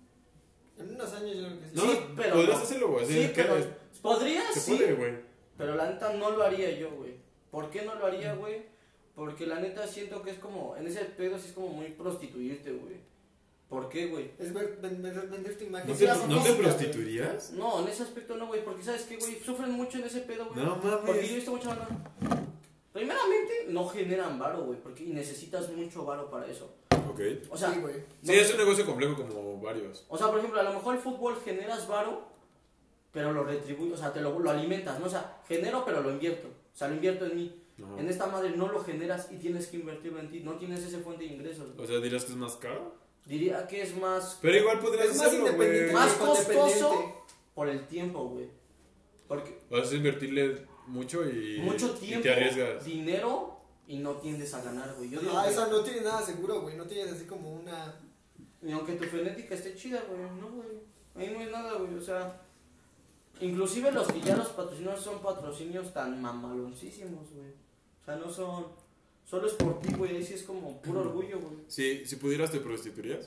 En unos años yo creo que sí. No, sí, pero podrías no. hacerlo, güey. Sí, pero podrías, se sí. puede, güey. Pero la neta no lo haría yo, güey. ¿Por qué no lo haría, güey? Porque la neta siento que es como, en ese pedo sí es como muy prostituirte, güey. ¿Por qué, güey? Es vender tu imagen. ¿No te prostituirías? No, en ese aspecto no, güey. Porque ¿sabes qué, güey? Sufren mucho en ese pedo, güey. No mames. Porque yo he visto mucha banda. Primeramente, no generan varo, güey. Porque necesitas mucho varo para eso. Ok. O sea, Sí, güey. Sí, es un negocio complejo como varios. O sea, por ejemplo, a lo mejor el fútbol generas varo, pero lo retribuyes, o sea, te lo alimentas, ¿no? O sea, genero, pero lo invierto. O sea, lo invierto en mí. Ajá. En esta madre no lo generas y tienes que invertirlo en ti. No tienes esa fuente de ingresos. O sea, ¿dirías que es más caro? Diría que es más... Pero igual podrías Es más hacerlo, güey. independiente. Más Independiente. costoso por el tiempo, güey. Porque Vas a invertirle mucho y mucho tiempo, y te arriesgas. dinero y no tiendes a ganar, güey. Yo digo Ah, que- esa no tiene nada seguro, güey. No tienes así como una. Y aunque tu genética esté chida, güey, no, güey. Ahí no hay nada, güey. O sea, inclusive los que ya los patrocinios son patrocinios tan mamaloncísimos, güey. O sea, no son... Solo es por ti, güey. Ahí sí es como puro orgullo, güey. Sí, si pudieras, ¿te prostituirías?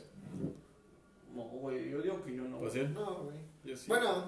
No, güey. Yo digo que yo no. ¿Va a güey. ser? No, güey. Yo sí. Bueno,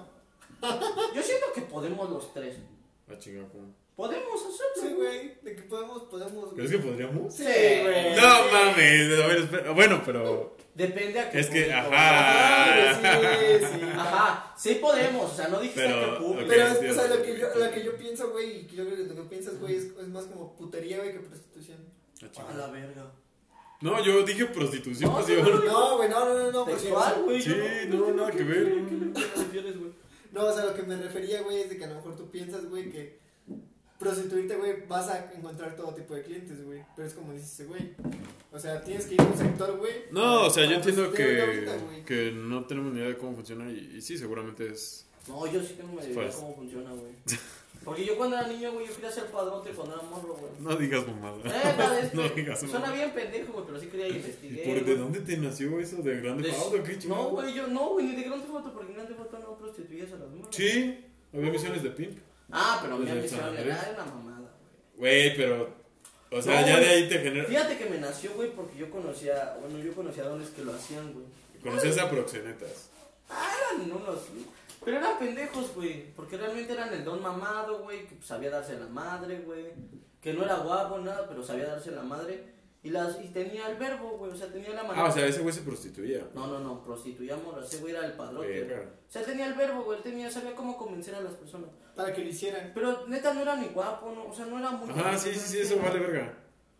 Yo siento que podemos los tres. Ah, chingada, ¿cómo? Podemos hacerlo. sí, güey. De que podemos. ¿Crees que podríamos? Sí, güey. No mames, a ver, espera. Bueno, pero... Depende a qué Es que, público, ajá. Sí, sí. Ajá, sí podemos, o sea, no dijiste Pero, a qué público. ok. Pero, o entiendo. sea, lo que yo pienso, güey, y que yo creo que lo que piensas, güey, es más como putería, güey, que prostitución. Ah, A chingada. la verga. No, yo dije prostitución, No, pues, no, yo- no, No, güey, no, porque, Textual, güey. Sí, yo no, nada que ver. ¿Qué te refieres, güey? no, o sea, lo que me refería, güey, es de que a lo mejor tú piensas, güey, que prostituirte, güey, vas a encontrar todo tipo de clientes, güey. Pero es como dice ese güey. O sea, tienes que ir a un sector, güey. No, o sea, yo para entiendo prostituir ahorita, güey. que no tenemos ni idea de cómo funciona y sí, seguramente es... No, yo sí que no me idea Pues. cómo funciona, güey. Porque yo cuando era niño, güey, yo quería ser padrote cuando era morro, güey. No digas mamada. No digas suena mamada. bien pendejo, güey, pero sí quería ¿Y investigar. por de dónde te nació eso? ¿De grande Auto? ¿Qué chingado? No, güey, ni de grande foto, porque en grande foto no prostituías a las mujeres. Sí, había misiones de pimp. Ah, pero mi Desde ambición San era Andrés. una mamada, güey. Güey, pero... O sea, No, ya güey. de ahí te genera... Fíjate que me nació, güey, porque yo conocía dones que lo hacían, güey. Conocías a proxenetas. Ah, eran unos... Pero eran pendejos, güey, porque realmente eran el don mamado, güey, que pues, sabía darse la madre, güey. Que no era guapo, nada, pero sabía darse la madre. Y tenía el verbo, güey, o sea, tenía la manera... Ah, o sea, ese güey se prostituía. No, prostituíamos, ese güey era el padrote. Verga. O sea, tenía el verbo, güey, sabía cómo convencer a las personas. Para que lo hicieran. Pero neta no era ni guapo, no, o sea, no era muy... Ajá, guapo, sí, eso vale verga.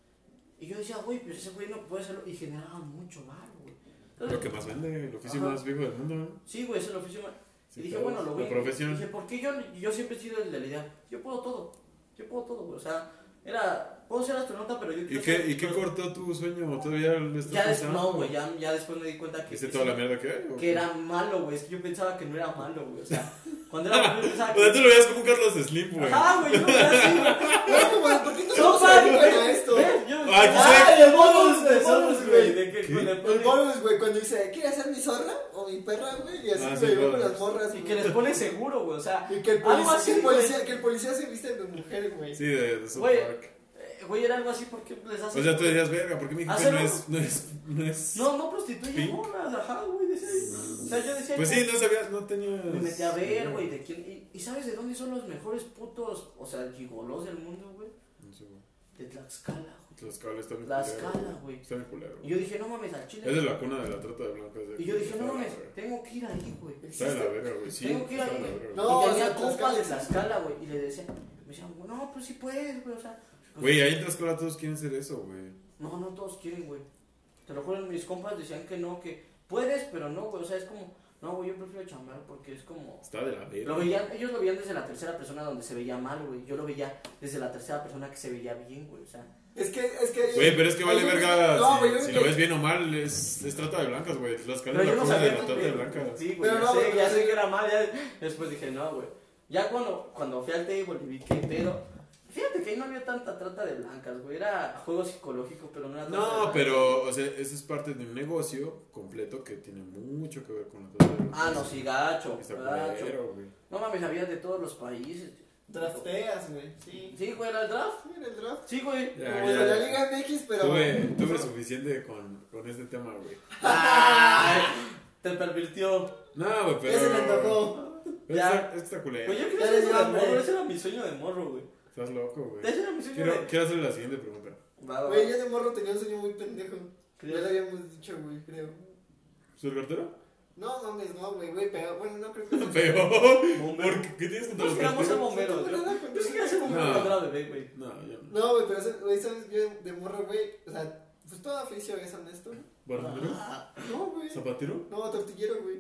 Y yo decía, güey, pero ese güey no puede hacerlo. Y generaba mucho mal, güey. Lo que más vende, el oficio Ajá. más viejo del mundo, ¿no? Sí, güey, es el oficio más... Sí, Y dije, claro, bueno, lo voy la profesión. Dije, ¿por qué yo siempre he sido el de la idea? Yo puedo todo, güey. O sea, puedo ser astronauta, pero yo quiero ser... ¿Y qué cortó tu sueño? ¿Todavía lo estás pensando? No, güey, ya después me di cuenta que... ¿Viste toda la mierda que hay? ¿o Que qué? era malo, güey. Es que yo pensaba que no era malo, güey. O sea, cuando era malo yo pensaba O sea, tú que... lo veías como un Carlos Slim, güey. Ajá, güey, yo me así, güey. No, como, ¿por qué no No, se padre, dedican a güey. esto? Ah, El bonus, güey. De que ¿Qué? le El pone- bonus, güey, cuando dice, ¿quieres ser mi zorra o mi perra, güey? Y así, Ah, güey, sí, va con bonus. las morras, Y güey. que les pone seguro, güey. O sea, Y que el algo así, policía se viste de mujer, güey. Sí, de South Güey, Park. güey, era algo así porque les hace... O sea, tú decías, verga, ¿por qué mi jefe ¿Hacerlo? no es... No prostituye ¿Pink? morras, ajá, güey. Decía, o sea, yo decía... Pues sí, no sabías, no tenías... Me metí a ver, güey, de quién... ¿Y sabes de dónde son los mejores putos, o sea, gigolos del mundo, güey? No sé, güey. De Tlaxcala, güey. Tlaxcala está bien Tlaxcala, güey. Está bien culero. Y yo dije, no mames, al Chile. Es de la cuna de la trata de blancas. Y yo dije, no mames, tengo que ir ahí, güey. Está de la verga, güey. Sí, Tengo que ir está ahí, de la güey. verga. No, Y tenía o sea, compas de Tlaxcala, Tlaxcala, güey. Y le decían, me decían, no, pues sí puedes, güey, o sea. Pues, Güey, ahí en Tlaxcala todos quieren hacer eso, güey. no todos quieren, güey. Te lo juro, mis compas decían que no, que puedes, pero no, güey. O sea, es como, no, güey, yo prefiero chambear porque es como. Está de la verga. Lo veían, ellos lo veían desde la tercera persona donde se veía mal, güey. Yo lo veía desde la tercera persona que se veía bien, güey. O sea. Es que. Güey, pero es que vale verga. No, güey, si lo ves bien o mal, es trata de blancas, güey. Tlaxcala es la cuna de la trata de blancas. Sí, güey, Pero ya, no, sé, pero ya sí. sé que era mal. Ya, después dije, no, güey. Ya cuando fui al table y vi que pedo. Fíjate que ahí no había tanta trata de blancas, güey. Era juego psicológico, pero no era trata de No, blancas. pero, o sea, eso es parte de un negocio completo que tiene mucho que ver con la trata de blancas. Ah, no, sí, gacho. Está gacho. culero, güey. No mames, había de todos los países. Drafteas, güey. Sí. Sí, güey, era el draft. Sí, era el draft. Sí, güey. Ya, Como ya. de la Liga MX, pero. Tuve suficiente con este tema, güey. Ay, te pervirtió. No, güey, pero. Ese me tocó. Ya. Está culero. Güey, yo quería Ya ser les de hambre. morro. Ese era mi sueño de morro, güey. Estás loco, güey. Ese era mi sueño Quiero hacerle la siguiente pregunta. Va, va. Güey, yo de morro tenía un sueño muy pendejo. ¿Qué? Ya lo habíamos dicho, güey, creo. ¿Soy el cartero? No mames, no, güey, pero bueno, no creo que. Peor. Bombero. ¿Por qué? ¿Qué tienes contra Nos los quedamos ser carteros? bomberos, No, güey. no, Yo sí quería ser bombero No. cuando era bebé, güey. No, yo no. No, güey, pero, güey, ¿sabes? Yo de morro, güey, o sea, pues todo oficio es honesto. ¿Barrendero? No, güey. ¿Zapatero? No, tortillero, güey.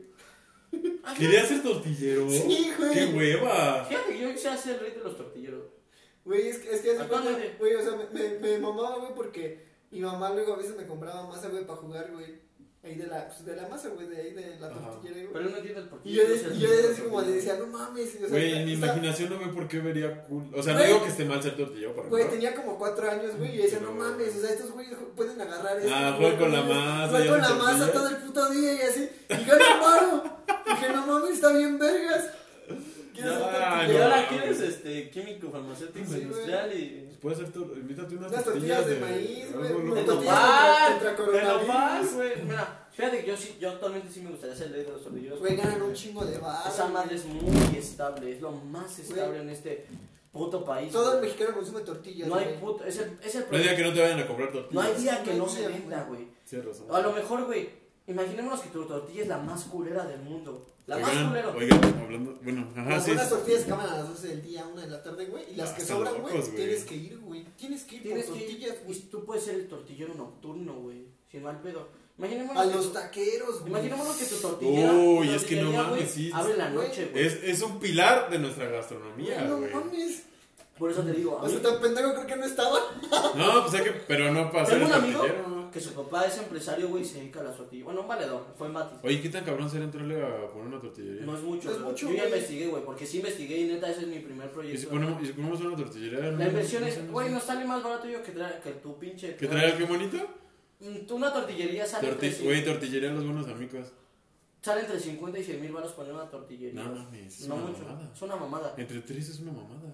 Quería ser tortillero. Sí, güey. ¡Qué hueva! Fíjate que yo quisiera ser el rey de los tortilleros. Güey, es que hace cuenta, Actualmente. güey, o sea, me mamaba, güey, porque mi mamá luego a veces me compraba masa, güey, para jugar, güey. Ahí de la masa, güey, de ahí de la Ajá. tortillera, güey. Pero él no entiende el por qué. Y yo, quiero ser y yo el rey de así los como le tortilleros. decía, no mames. O sea, Güey, en mi está- imaginación no ve por qué vería cool. O sea, no Güey. digo que esté mal ser tortillero para Güey, nada. tenía como 4 años, güey, y yo decía, no No. mames, o sea, estos güeyes pueden agarrar esto. Ah, güey, juegan con la masa, juegan ya con no la masa tortilla. todo el puto día y así. Y yo no paro. Dije, no mames, está bien vergas. ¿Quieres ser Ya, Y tortillero? ahora no. quieres químico, farmacéutico, Sí, güey. industrial y. Puedes hacer invítate unas Unas tortillas de maíz, güey, algo unas loco. De tortillas nopal, contra de coronavirus. nopal, güey. Mira, fíjate que yo actualmente sí me gustaría ser el rey de los tortilleros. Güey, ganan un chingo de barro. Esa madre es muy estable, es lo más estable Güey. en este puto país. Todo el güey. mexicano consume tortillas, No hay güey. puto, es el No hay día problema. que no te vayan a comprar tortillas. No hay día que No no hay se día, venda, güey. Sí, razón. A lo mejor, güey, imaginémonos que tu tortilla es la más culera del mundo. La más Oigan, culera. oigan, hablando. Bueno, ajá, Las sí. buenas tortillas se acaban a las 12 del día, 1 de la tarde, güey. Y las que Están sobran, güey, locos, güey. tienes que ir, güey. Tienes que ir Tienes por que tortillas, y güey. tú puedes ser el tortillero nocturno, güey. Sin mal pedo. Imaginémonos A que los tu- taqueros, güey. Imaginémonos que tu tortillera. Uy, tu es que no tortillería, mames, güey, sí. abre en la Güey, noche, güey. Es un pilar de nuestra gastronomía, No güey. mames. Por eso te digo. A O sea, mí, tan pendejo creo que no estaba. No, pues hay que. Pero no para ser tengo un amigo tortillero. que su papá es empresario, güey, y se dedica a las tortillas. Bueno, un valedor, fue en Batis. Oye, ¿qué tan cabrón será entrarle a poner una tortillería? No es mucho, No es pero mucho, yo ya güey. investigué, güey, porque sí investigué y neta ese es mi primer ¿Y proyecto. si ponemos una tortillería? La inversión es, güey, nos sale más barato yo que tu pinche. ¿Qué trae qué bonito? Una tortillería sale entre, Güey, tortillería los buenos amigos. sale entre 50 y 100 mil baros poner una tortillería. No mames, es No una mucho, mamada. es una mamada. Entre 3 es una mamada.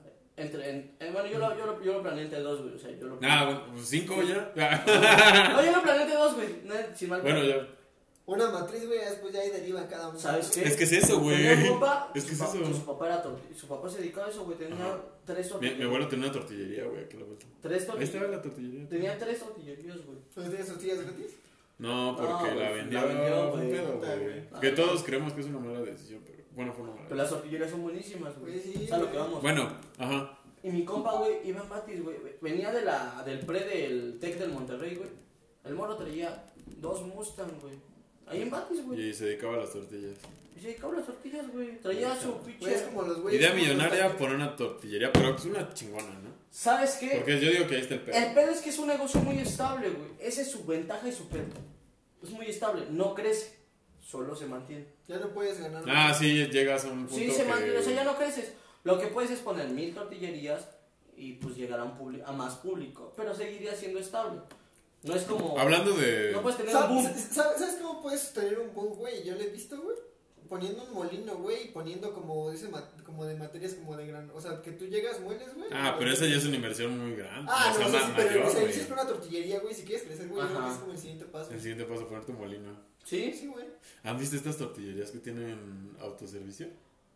Bueno, yo lo planeé entre 2, güey, o sea, yo lo Ah, bueno, pues 5 ya. No, yo lo planeé entre 2, güey, no, sin mal Bueno, pedo. ya. Una matriz, güey, después ya ahí derivan cada uno. ¿Sabes qué? Es que es eso, güey. Tenía un papá, Es que su es pa- eso. que su papá era su papá se dedicaba a eso, güey, tenía Ajá. 3 Mi tortillerías. abuelo tenía una tortillería, güey, aquí a la vuelta. 3 Ahí estaba tortillerías. la tortillería. Tenía 3 tortillerías, güey. ¿Pues tienes tortillas gratis? No, porque No, la güey, vendió. la vendió, Fue un güey. pedo, Puta, güey. güey. Que todos creemos que es una mala decisión, pero bueno, fue una mala Pero las tortillerías son buenísimas, güey. Pues sí, ¿Sabes lo güey. que vamos? Bueno, ajá. Y mi compa, güey, iba en Batis, güey. Venía del pre del Tec del Monterrey, güey. El morro traía 2 Mustang, güey. Ahí en Batis, güey. Y se dedicaba a las tortillas. Y se dedicaba a las tortillas, güey. Traía su Güey, es pinche. como los güeyes. Idea como los millonaria taqueros. poner una tortillería, pero es una chingona, ¿no? ¿Sabes qué? Porque yo digo que ahí está el pedo. El pedo es que es un negocio muy estable, güey. Esa es su ventaja y su pedo. Es muy estable. No crece. Solo se mantiene. Ya no puedes ganar. Ah, sí, llegas a un punto Sí, se que... mantiene. O sea, ya no creces. Lo que puedes es poner 1000 tortillerías y pues llegar a más público. Pero seguiría siendo estable. No es como. Hablando de... No puedes tener un boom. ¿Sabes cómo puedes tener un boom, güey? Yo lo he visto, güey. Poniendo un molino, güey, y poniendo como como de materias como de gran, o sea, que tú llegas, mueles, güey. Ah, pero esa ya es una inversión muy grande. Ah, o sea, no, o sea, sí, pero mayor, o sea, güey. inicias con una tortillería, güey, si quieres crecer, güey, yo creo que Ajá. es como el siguiente paso. El siguiente paso, poner tu molino. ¿Sí? Sí, güey. ¿Han visto estas tortillerías que tienen autoservicio?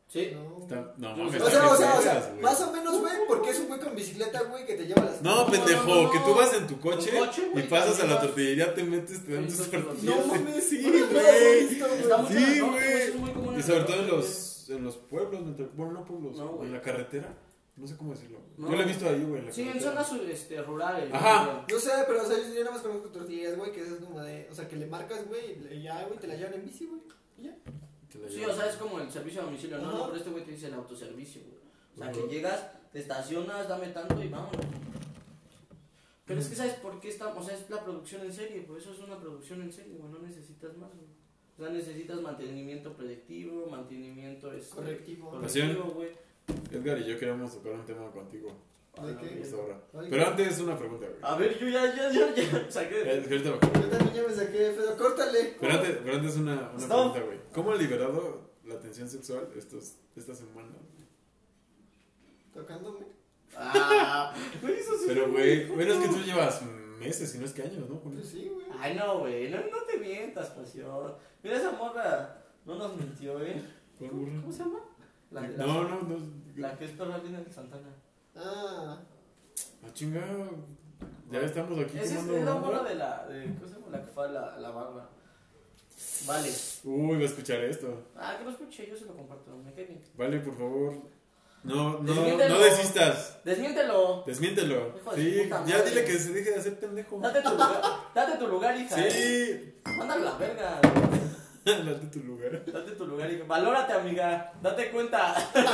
Sí. No, o mames. sea, más o menos, güey, porque es un güey con bicicleta, güey, que te lleva las... No, pendejo, que tú vas en tu coche y güey, pasas a la tortillería, te metes, te dan tus tortillas. No mames, sí, güey. Sí, güey. Y sobre todo en los pueblos, bueno, no pueblos, No, güey. en la carretera. No sé cómo decirlo. No. Yo lo he visto ahí, güey. Sí, en zonas rurales. Ajá. No sé, pero, o sea, yo nada más conozco tortillas, güey, que es como de... O sea, que le marcas, güey, y ya, güey, te la llevan en bici, güey, y ya. Sí, o sea, es como el servicio a domicilio, ¿no? No, pero este güey te dice el autoservicio, güey. O sea, que llegas, te estacionas, dame tanto y vámonos. Pero es que, ¿sabes por qué está? O sea, es la producción en serie, por eso es una producción en serie, güey, no necesitas más, güey. O sea, necesitas mantenimiento predictivo, mantenimiento correctivo, güey. Edgar y yo queríamos tocar un tema contigo. ¿De qué? Hasta ahora. Pero antes una pregunta, güey. A ver, yo ya saqué. Yo también ya me saqué, pero córtale. Pero antes una pregunta, güey. ¿Cómo has liberado la tensión sexual esta semana? ¿Tocándome? Güey, eso sí. Pero, güey, bueno, es que tú llevas meses, si no es que años, ¿no? Pues sí, güey. Ay, no, güey, no te mientas, pasión. Mira, esa morra no nos mintió, ¿eh? ¿Cómo se llama? No. La que es Perralina de Santana. Ah, chingado. Ya estamos aquí Esa es tomando la onda. morra ¿cómo se llama? La que fue a la barba. Vale. Uy, va a escuchar esto. Que lo escuché, yo se lo comparto, me cae bien. Vale, por favor. No Desmiéntelo. desistas. Desmiéntelo. Desmiéntelo. Hijo de Sí, puta ya madre. dile que se deje de hacer pendejo. Date tu lugar, hija. Sí. Mándalo a la verga. Date tu lugar. Date tu lugar, hija. Valórate, amiga. Date cuenta.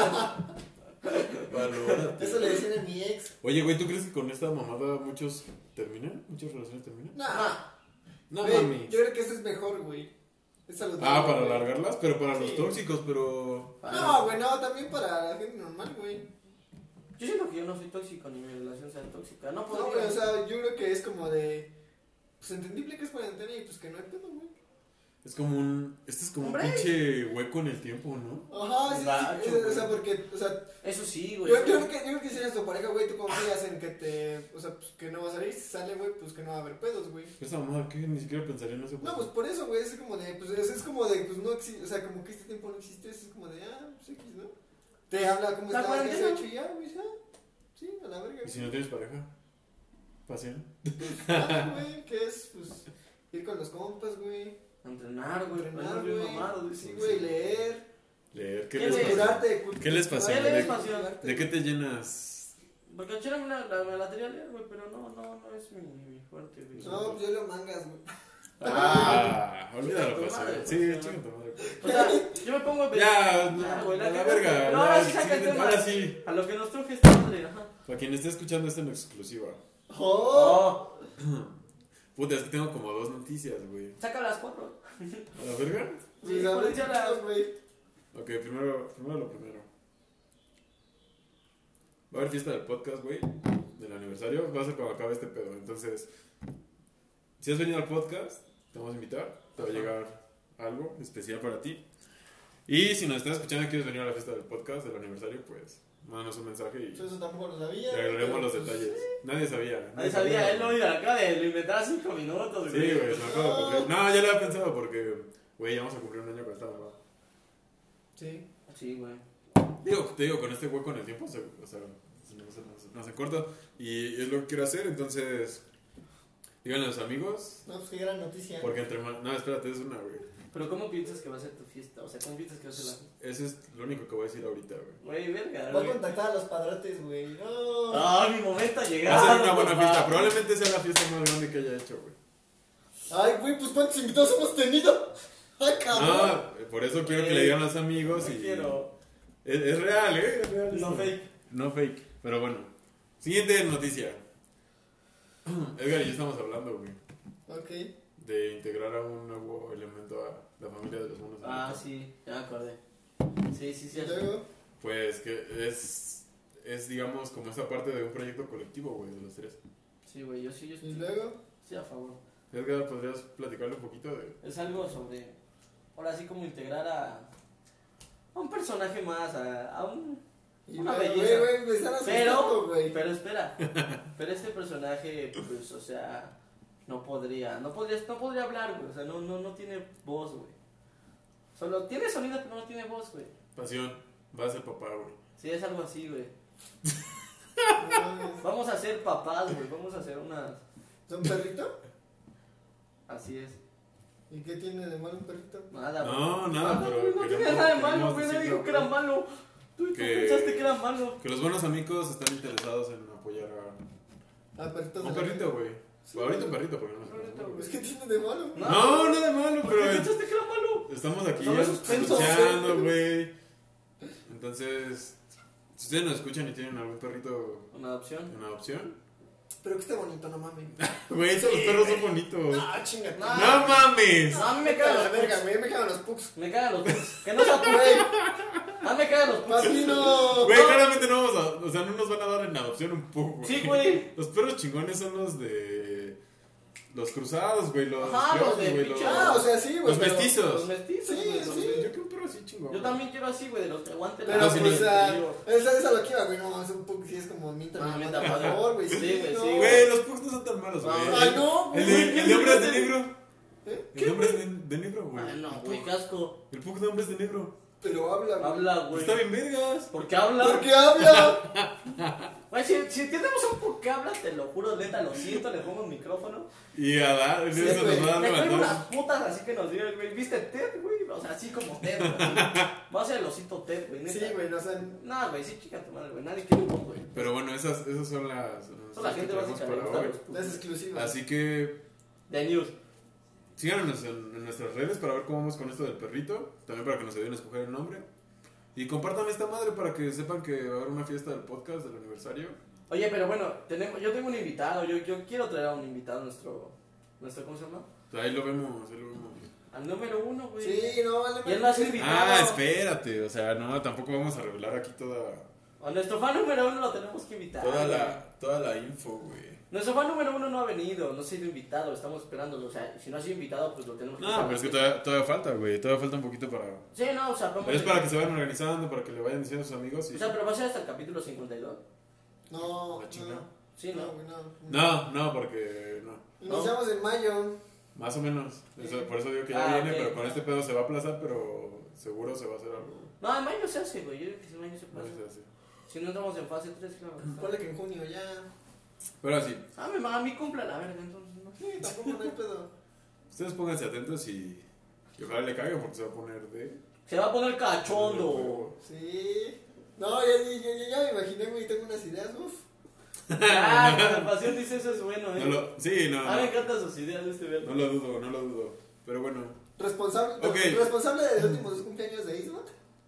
Valórate. eso le decían a mi ex. Oye, güey, ¿tú crees que con esta mamada muchos terminan? ¿Muchas relaciones terminan? No, Güey, mami. yo creo que eso es mejor, güey. Es saludable. Para güey. alargarlas, pero para los Sí. tóxicos, pero... No, güey, no, también para la gente normal, güey. Yo siento que yo no soy tóxico ni mi relación sea tóxica. No No, podría. güey, o sea, yo creo que es como de... Pues entendible que es cuarentena y pues que no hay pedo, güey. Es como un... Este es como un Hombre. pinche hueco en el tiempo, ¿no? Ajá, sí, Gacho, o sea, güey. porque, o sea... Eso sí, güey. Yo creo que si eres tu pareja, güey, tú confías en que te... O sea, pues que no va a salir, si sale, güey, pues que no va a haber pedos, güey. Esa mamada que ni siquiera pensaría en eso. No, pues por eso, güey, es como de... Pues no existe, o sea, como que este tiempo no existe, es como de, pues X, ¿no? Te habla cómo La estás, qué has cuarentena. hecho y ya, güey, ya. Sí, a la verga. ¿Y si no tienes pareja? ¿Pasión? Güey, ¿qué es? Pues ir con los compas, güey. Entrenar, güey. Entrenar, bien güey. mamado, Sí, güey, leer. Leer. ¿Qué ¿Qué les lees? pasa? Curarte. ¿Qué les pasa? ¿Qué ¿De- lees, pasión? ¿De qué te llenas? Porque al chile me la tenía leer, güey, pero no es mi fuerte, güey. No, pues yo leo mangas, güey. Olvídalo, Tu pasión. madre, Sí, pasión. chinga tu madre. O sea, yo me pongo a ver. A güey, la que- verga. No, ahora ya, sí saca el sí, tema. ahora sí. A lo que nos truje esta madre, ajá. Para quien esté escuchando esto en exclusiva. ¡Oh! Puta, es que tengo como 2 noticias, güey. Saca las 4. ¿A la verga? Pues Sí, a ver, potencialas. güey. Ok, primero lo primero. Va a haber fiesta del podcast, güey. Del aniversario. Va a ser cuando acabe este pedo. Entonces, si has venido al podcast, te vamos a invitar. Te va a llegar algo especial para ti. Y si nos estás escuchando y quieres venir a la fiesta del podcast, del aniversario, pues mándanos un mensaje y Pues eso tampoco lo sabía. te agregaremos los pero, pues, detalles. Nadie sabía. Nadie sabía, él no iba acá de lo inventaba 5 minutos, Sí, güey, se me acaba de ocurrir. No, ya lo había pensado porque, güey, ya vamos a cumplir un año con esta mamá. Sí. Sí, güey. Te digo, con este hueco en el tiempo, o sea, no se corta. Y es lo que quiero hacer, entonces, díganle a los amigos. No, pues qué gran noticia. Porque entre más. No, espérate, es una, güey. Pero ¿cómo piensas que va a ser tu fiesta? O sea, ¿cómo piensas que va a ser la fiesta? Eso es lo único que voy a decir ahorita, güey. Güey, verga, Voy a güey. contactar a los padrotes, güey. No. Ah, mi momento ha llegado. Va a ser una buena papá. fiesta. Probablemente sea la fiesta más grande que haya hecho, güey. Ay, güey, pues ¿cuántos invitados hemos tenido? Ay, cabrón. No, por eso quiero que le digan a los amigos No y. quiero. Es real, ¿eh? Es real. No esto. fake. No fake. Pero bueno. Siguiente noticia. Edgar y yo estamos hablando, güey, Ok. de integrar a un nuevo elemento a la familia de los monos. Ah, sí, ya me acordé. Sí, sí, sí. Y luego, Pues que es digamos como esa parte de un proyecto colectivo, güey, de los 3. Sí, güey, yo y estoy luego. sí, a favor. Edgar, ¿podrías platicarle un poquito de...? Es algo sobre, ahora sí como integrar a un personaje más, a un... Y Una luego, belleza. güey, me están asustando, güey. Pero espera, pero este personaje, pues, o sea, no podría hablar, güey, o sea, no tiene voz, güey. Solo tiene sonido, pero no tiene voz, güey. Pasión. Va a ser papá, güey. Sí, es algo así, güey. No, Vamos a ser papás, güey. Vamos a hacer unas... ¿es un perrito? Así es. ¿Y qué tiene de malo un perrito? Nada, güey. No, nada, pero güey, no tiene nada de malo, güey. Nadie decirlo, dijo que era malo. Tú que- pensaste que era malo. Que los buenos amigos están interesados en apoyar Ah, perritos a un de la perrito, gente. güey. Sí, Ahorita un güey. perrito, porque no Perrito, sé. Pues, ¿qué tiene de malo? No, nada de malo, ¿Por qué pero pensaste que era malo? estamos aquí Somos suspensos. escuchando, güey. Entonces, si ustedes nos escuchan y tienen algún perrito Una adopción. en adopción, Pero que esté bonito, no mames. güey, esos perros son bonitos. Ah, chinga. No. ¡No mames! No, a mí me Me cagan cagan los la verga, pugs. güey. Me cagan los pugs. Me cagan los pugs. Que no se apure. Güey, A mí me cagan los pugs. papi, no. Güey, claramente no vamos a. O sea, no nos van a dar en adopción un pug, güey. Sí, güey. Los perros chingones son los de. Los cruzados, güey. Los Ajá, los de güey, pinche- Ah, o sea, sí, güey. Los pero- mestizos. Los mestizos, Sí, güey. los sí. mestizos. Yo quiero un perro así chingón. Yo también quiero así, güey, de los que aguanten Pero, No, sí, pues, ni- esa es a lo que iba, güey. No, es un pug, sí es como minta. Ah, mi minta madre, madre. güey. Sí, güey, no. sí, Güey, los pugs no son tan malos, güey. No, Ay, no, El güey. de hombres de negro. ¿Eh? El de hombres de negro, güey. Ay, no, güey, qué asco. El pug de hombres de negro. Pero habla, güey. Habla, güey. Está bien vergas. ¿Por qué habla? ¿Por qué habla? Güey, si tenemos un por qué habla, te lo juro, neta, lo siento, le pongo un micrófono. Y a dar, Sí, eso güey. nos va a Le traigo unas levantar. putas así que nos dio el güey. ¿Viste Ted, güey? O sea, así como Ted, güey. Va a ser el osito Ted, güey, neta. Sí, güey, no, o sea, No, güey, sí, chica tu madre, güey. Nadie quiere un pug, güey. Pero bueno, esas son las. Son la gente que tenemos básica, le para gustan hoy. los pugs. es exclusiva. Así que The News. síganos en nuestras redes para ver cómo vamos con esto del perrito. También para que nos ayuden a escoger el nombre. Y compartan esta madre para que sepan que va a haber una fiesta del podcast del aniversario. Oye, pero bueno, yo tengo un invitado. Yo quiero traer a un invitado a nuestro ¿cómo se llama? Ahí lo vemos, ahí lo vemos. Al número 1, güey. Sí, no, vale. Y él va a ser invitado. Ah, espérate, o sea, no, tampoco vamos a revelar aquí A nuestro fan número 1 lo tenemos que invitar. toda la info, güey. Nuestro fan número 1 no ha venido, no ha sido invitado, estamos esperándolo. O sea, si no ha sido invitado, pues lo tenemos que No, saber. pero es que todavía falta, güey, todavía falta un poquito para... Sí, no, o sea, vamos Pero es para que se vayan organizando, para que le vayan diciendo a sus amigos y... O sea, pero va a ser hasta el capítulo 52. No, La chingada. no. Sí, ¿no? güey, no. No, porque no. Iniciamos en mayo. Más o menos. Por eso digo que ya Ah, viene, ok. pero con este pedo se va a aplazar, pero seguro se va a hacer algo. No, en mayo se hace, güey. Yo digo que en mayo se No pasa. es así. Si no entramos en fase 3, claro. Ponle que en junio ya. Pero así, A mí cumple la verga, entonces no. Sí, tampoco no hay pedo. ustedes pónganse atentos y ojalá le caigan porque se va a poner de... Se va a poner cachondo. Sí. No, ya me imaginé, güey, tengo unas ideas, uff. Ah, con la pasión dice eso es bueno, Sí, no, me encantan sus ideas de este no verbo. lo dudo. Pero bueno, Responsable, Ok. responsable de los últimos 2 cumpleaños de Isma.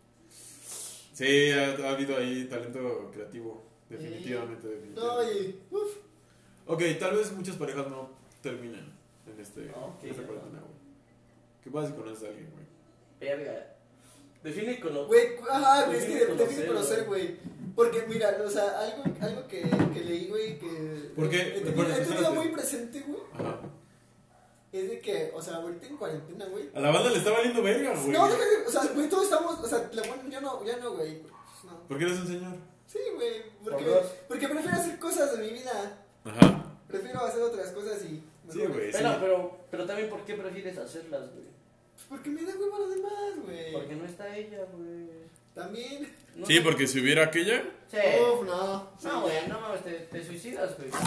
sí, ha habido ahí talento creativo. Definitivamente, No, definitivamente. y uff. Ok, tal vez muchas parejas no terminen en esta Ok, cuarentena, güey. ¿Qué pasa si conoces a alguien, güey? Verga. Define con lo. Güey, ajá, güey, es Define que conocer, define conocer, güey. Porque, mira, o sea, algo que leí, güey, que. ¿Por qué? He Bueno, tenido espérate. muy presente, güey. Ajá. Es de que, o sea, ahorita en cuarentena, güey. A la banda le está valiendo verga, güey. No, déjate, o sea, güey, todos estamos, o sea, ya no, güey. Pues, no. ¿Por qué eres un señor? Sí, güey, Por dos. porque prefiero hacer cosas de mi vida. Ajá. Prefiero hacer otras cosas y. Sí, mejor- güey. Pero también, ¿por qué prefieres hacerlas, güey? Pues porque me da huevo a los demás, güey. Porque no está ella, güey. También. No Sí, sé- porque si hubiera aquella... Sí. Uf, no. Sí, No, güey, no mames, te suicidas, güey.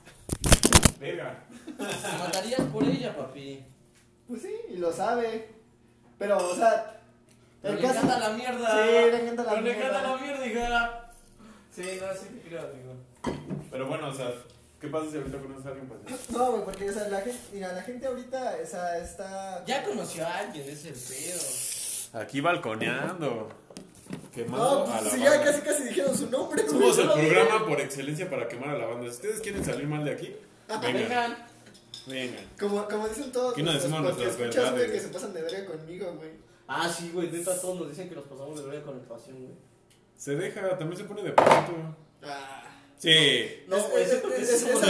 Verga. Te matarías por ella, papi. Pues sí, y lo sabe. Pero, o sea. Pero el le caso- encanta la mierda. Sí, le encanta la Pero mierda. le encanta la mierda, hija. Sí, no, sí te creo, digo. Pero bueno, o sea, ¿qué pasa si ahorita conoces a alguien, pues? No, güey, porque, o sea, la gente ahorita, o sea, está. Ya conoció a alguien, es el pedo. Aquí balconeando. Quemando No, a la pues sí, banda. ya casi dijeron su nombre, güey. Somos el Yo lo dije. programa por excelencia para quemar a la banda. Si ustedes quieren salir mal de aquí, vengan. Vengan. Vengan. Como dicen todos. Aquí no decimos porque nuestras escuchas, güey, verdades. que se pasan de verga conmigo, güey. Ah, sí, güey, neta, todos nos dicen que nos pasamos de verga con el pasión, güey. Se deja, también se pone de pronto. Ah. Sí. No, güey, siento que sí somos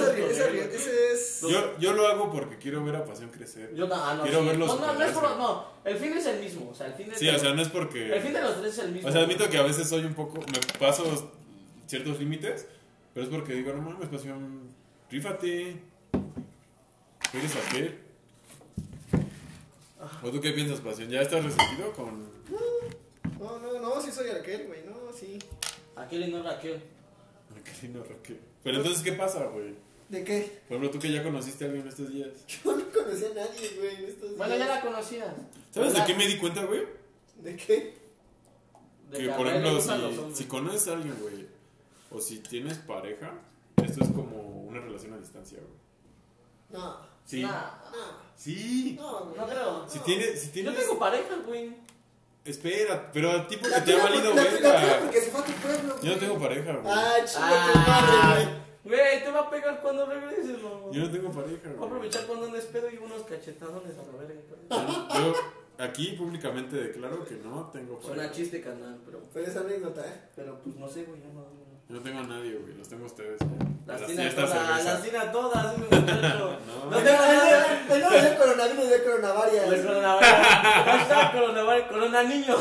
Ese es. Yo lo hago porque quiero ver a Pasión crecer. Yo no, Quiero sí. verlos No, es por, superarse. no, el fin es el mismo, o sea, el fin es Sí, o sea, no es porque... el fin de los tres es el mismo. O sea, admito que a veces soy un poco... Me paso ciertos límites, pero es porque digo, no mames, Pasión, rífate. ¿Quieres hacer? ¿O tú qué piensas, Pasión? ¿Ya estás resentido con No, sí soy Raquel, güey, no, sí. Aquel y no Raquel. Raquel y no Raquel. Pero entonces, ¿qué pasa, güey? ¿De qué? Por ejemplo, tú que ya conociste a alguien estos días. Yo no conocía a nadie, güey, en estos Bueno, días. ya la conocías. ¿Sabes de qué me di cuenta, güey? ¿De qué? De Que, a por Raquel le ejemplo, gustan los hombres. si conoces a alguien, güey, o si tienes pareja, esto es como una relación a distancia, güey. No, Sí. Nah, no, Sí. no, güey. No creo. Si tienes... Yo tengo pareja, güey. Espera, pero tipo que La te ha tuya, valido la tuya verga. porque se fue a tu pueblo, Yo no güey. tengo pareja, güey. Ah, chinga tu madre, güey. Güey, te va a pegar cuando regreses, mamá. Yo no tengo pareja, Voy a güey. aprovechar cuando andes pedo y unos cachetadones a la verga. Yo aquí públicamente declaro que no tengo Suena pareja. chiste, canal, pero... Pero esa anécdota, Pero pues no sé, güey, ya no. Yo no tengo a nadie, güey. Los tengo a ustedes. Las Las tiene fiestas todas, cerveza. las tiene todas, ese muchacho. No. No tengo nada. Él no dio coronavirus, dio coronavarias. El coronavirus. Hashtag coronavirus, corona niño.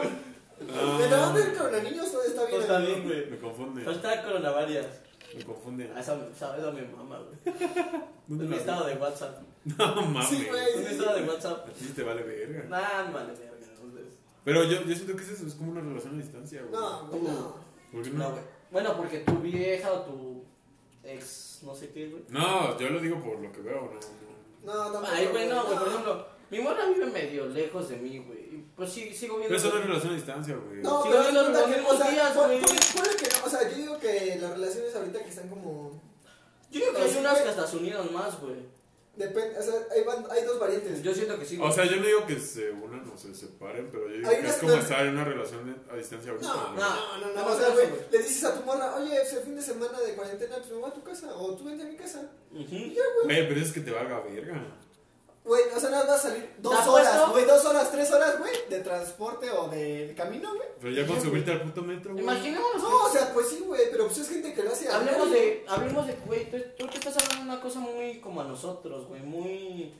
¿De dónde el coronaniños? Todo está bien. Todo está amigo. bien, güey. Me confunde. Hashtag coronavarias. Me confunde. Esa mi mamá, güey. ¿Dónde En mi la estado de WhatsApp. No mames. Sí, güey. En mi estado de WhatsApp. A ti sí te vale verga. Nah, vale, verga. Entonces. Pero yo siento que es eso, es como una relación a distancia, güey. No, güey, no. ¿Por qué No, no? güey. Bueno, porque tu vieja o tu ex, no sé qué, güey. No, yo lo digo por lo que veo, no. No, tampoco. Ay, güey, no, güey, por ejemplo, mi morra vive medio lejos de mí, güey. Y pues sí, sigo viendo. Pero eso no es relación a distancia, güey. No, Sí, pero viendo es verdad los que, mismos o sea, días, güey. puede que no, o sea, yo digo que las relaciones ahorita que están como... Yo digo que hay unas que hasta se unieron más, güey. Depende, o sea, hay dos variantes. Yo siento que sí, güey. O sea, yo no digo que se unan o se separen, pero yo digo Hay que unas es como que- estar en una relación a distancia ahorita. No, güey. no, No, o sea, no, güey, güey. le dices a tu morra, oye, es el fin de semana de cuarentena, pues me voy a tu casa, o tú vente a mi casa. Ujú. Y ya, güey. Güey, pero es que te valga verga. Güey, o sea, nada más va a salir ¿Te 2 apuesto? horas, güey, 2 horas, 3 horas, güey, de transporte o de camino, güey. Pero ya con subirte al puto metro, güey. Imaginémonos No, o sea, pues sí, güey, pero pues es gente que lo hace a Hablemos diario. de, güey, tú te estás hablando de una cosa muy como a nosotros, güey, muy,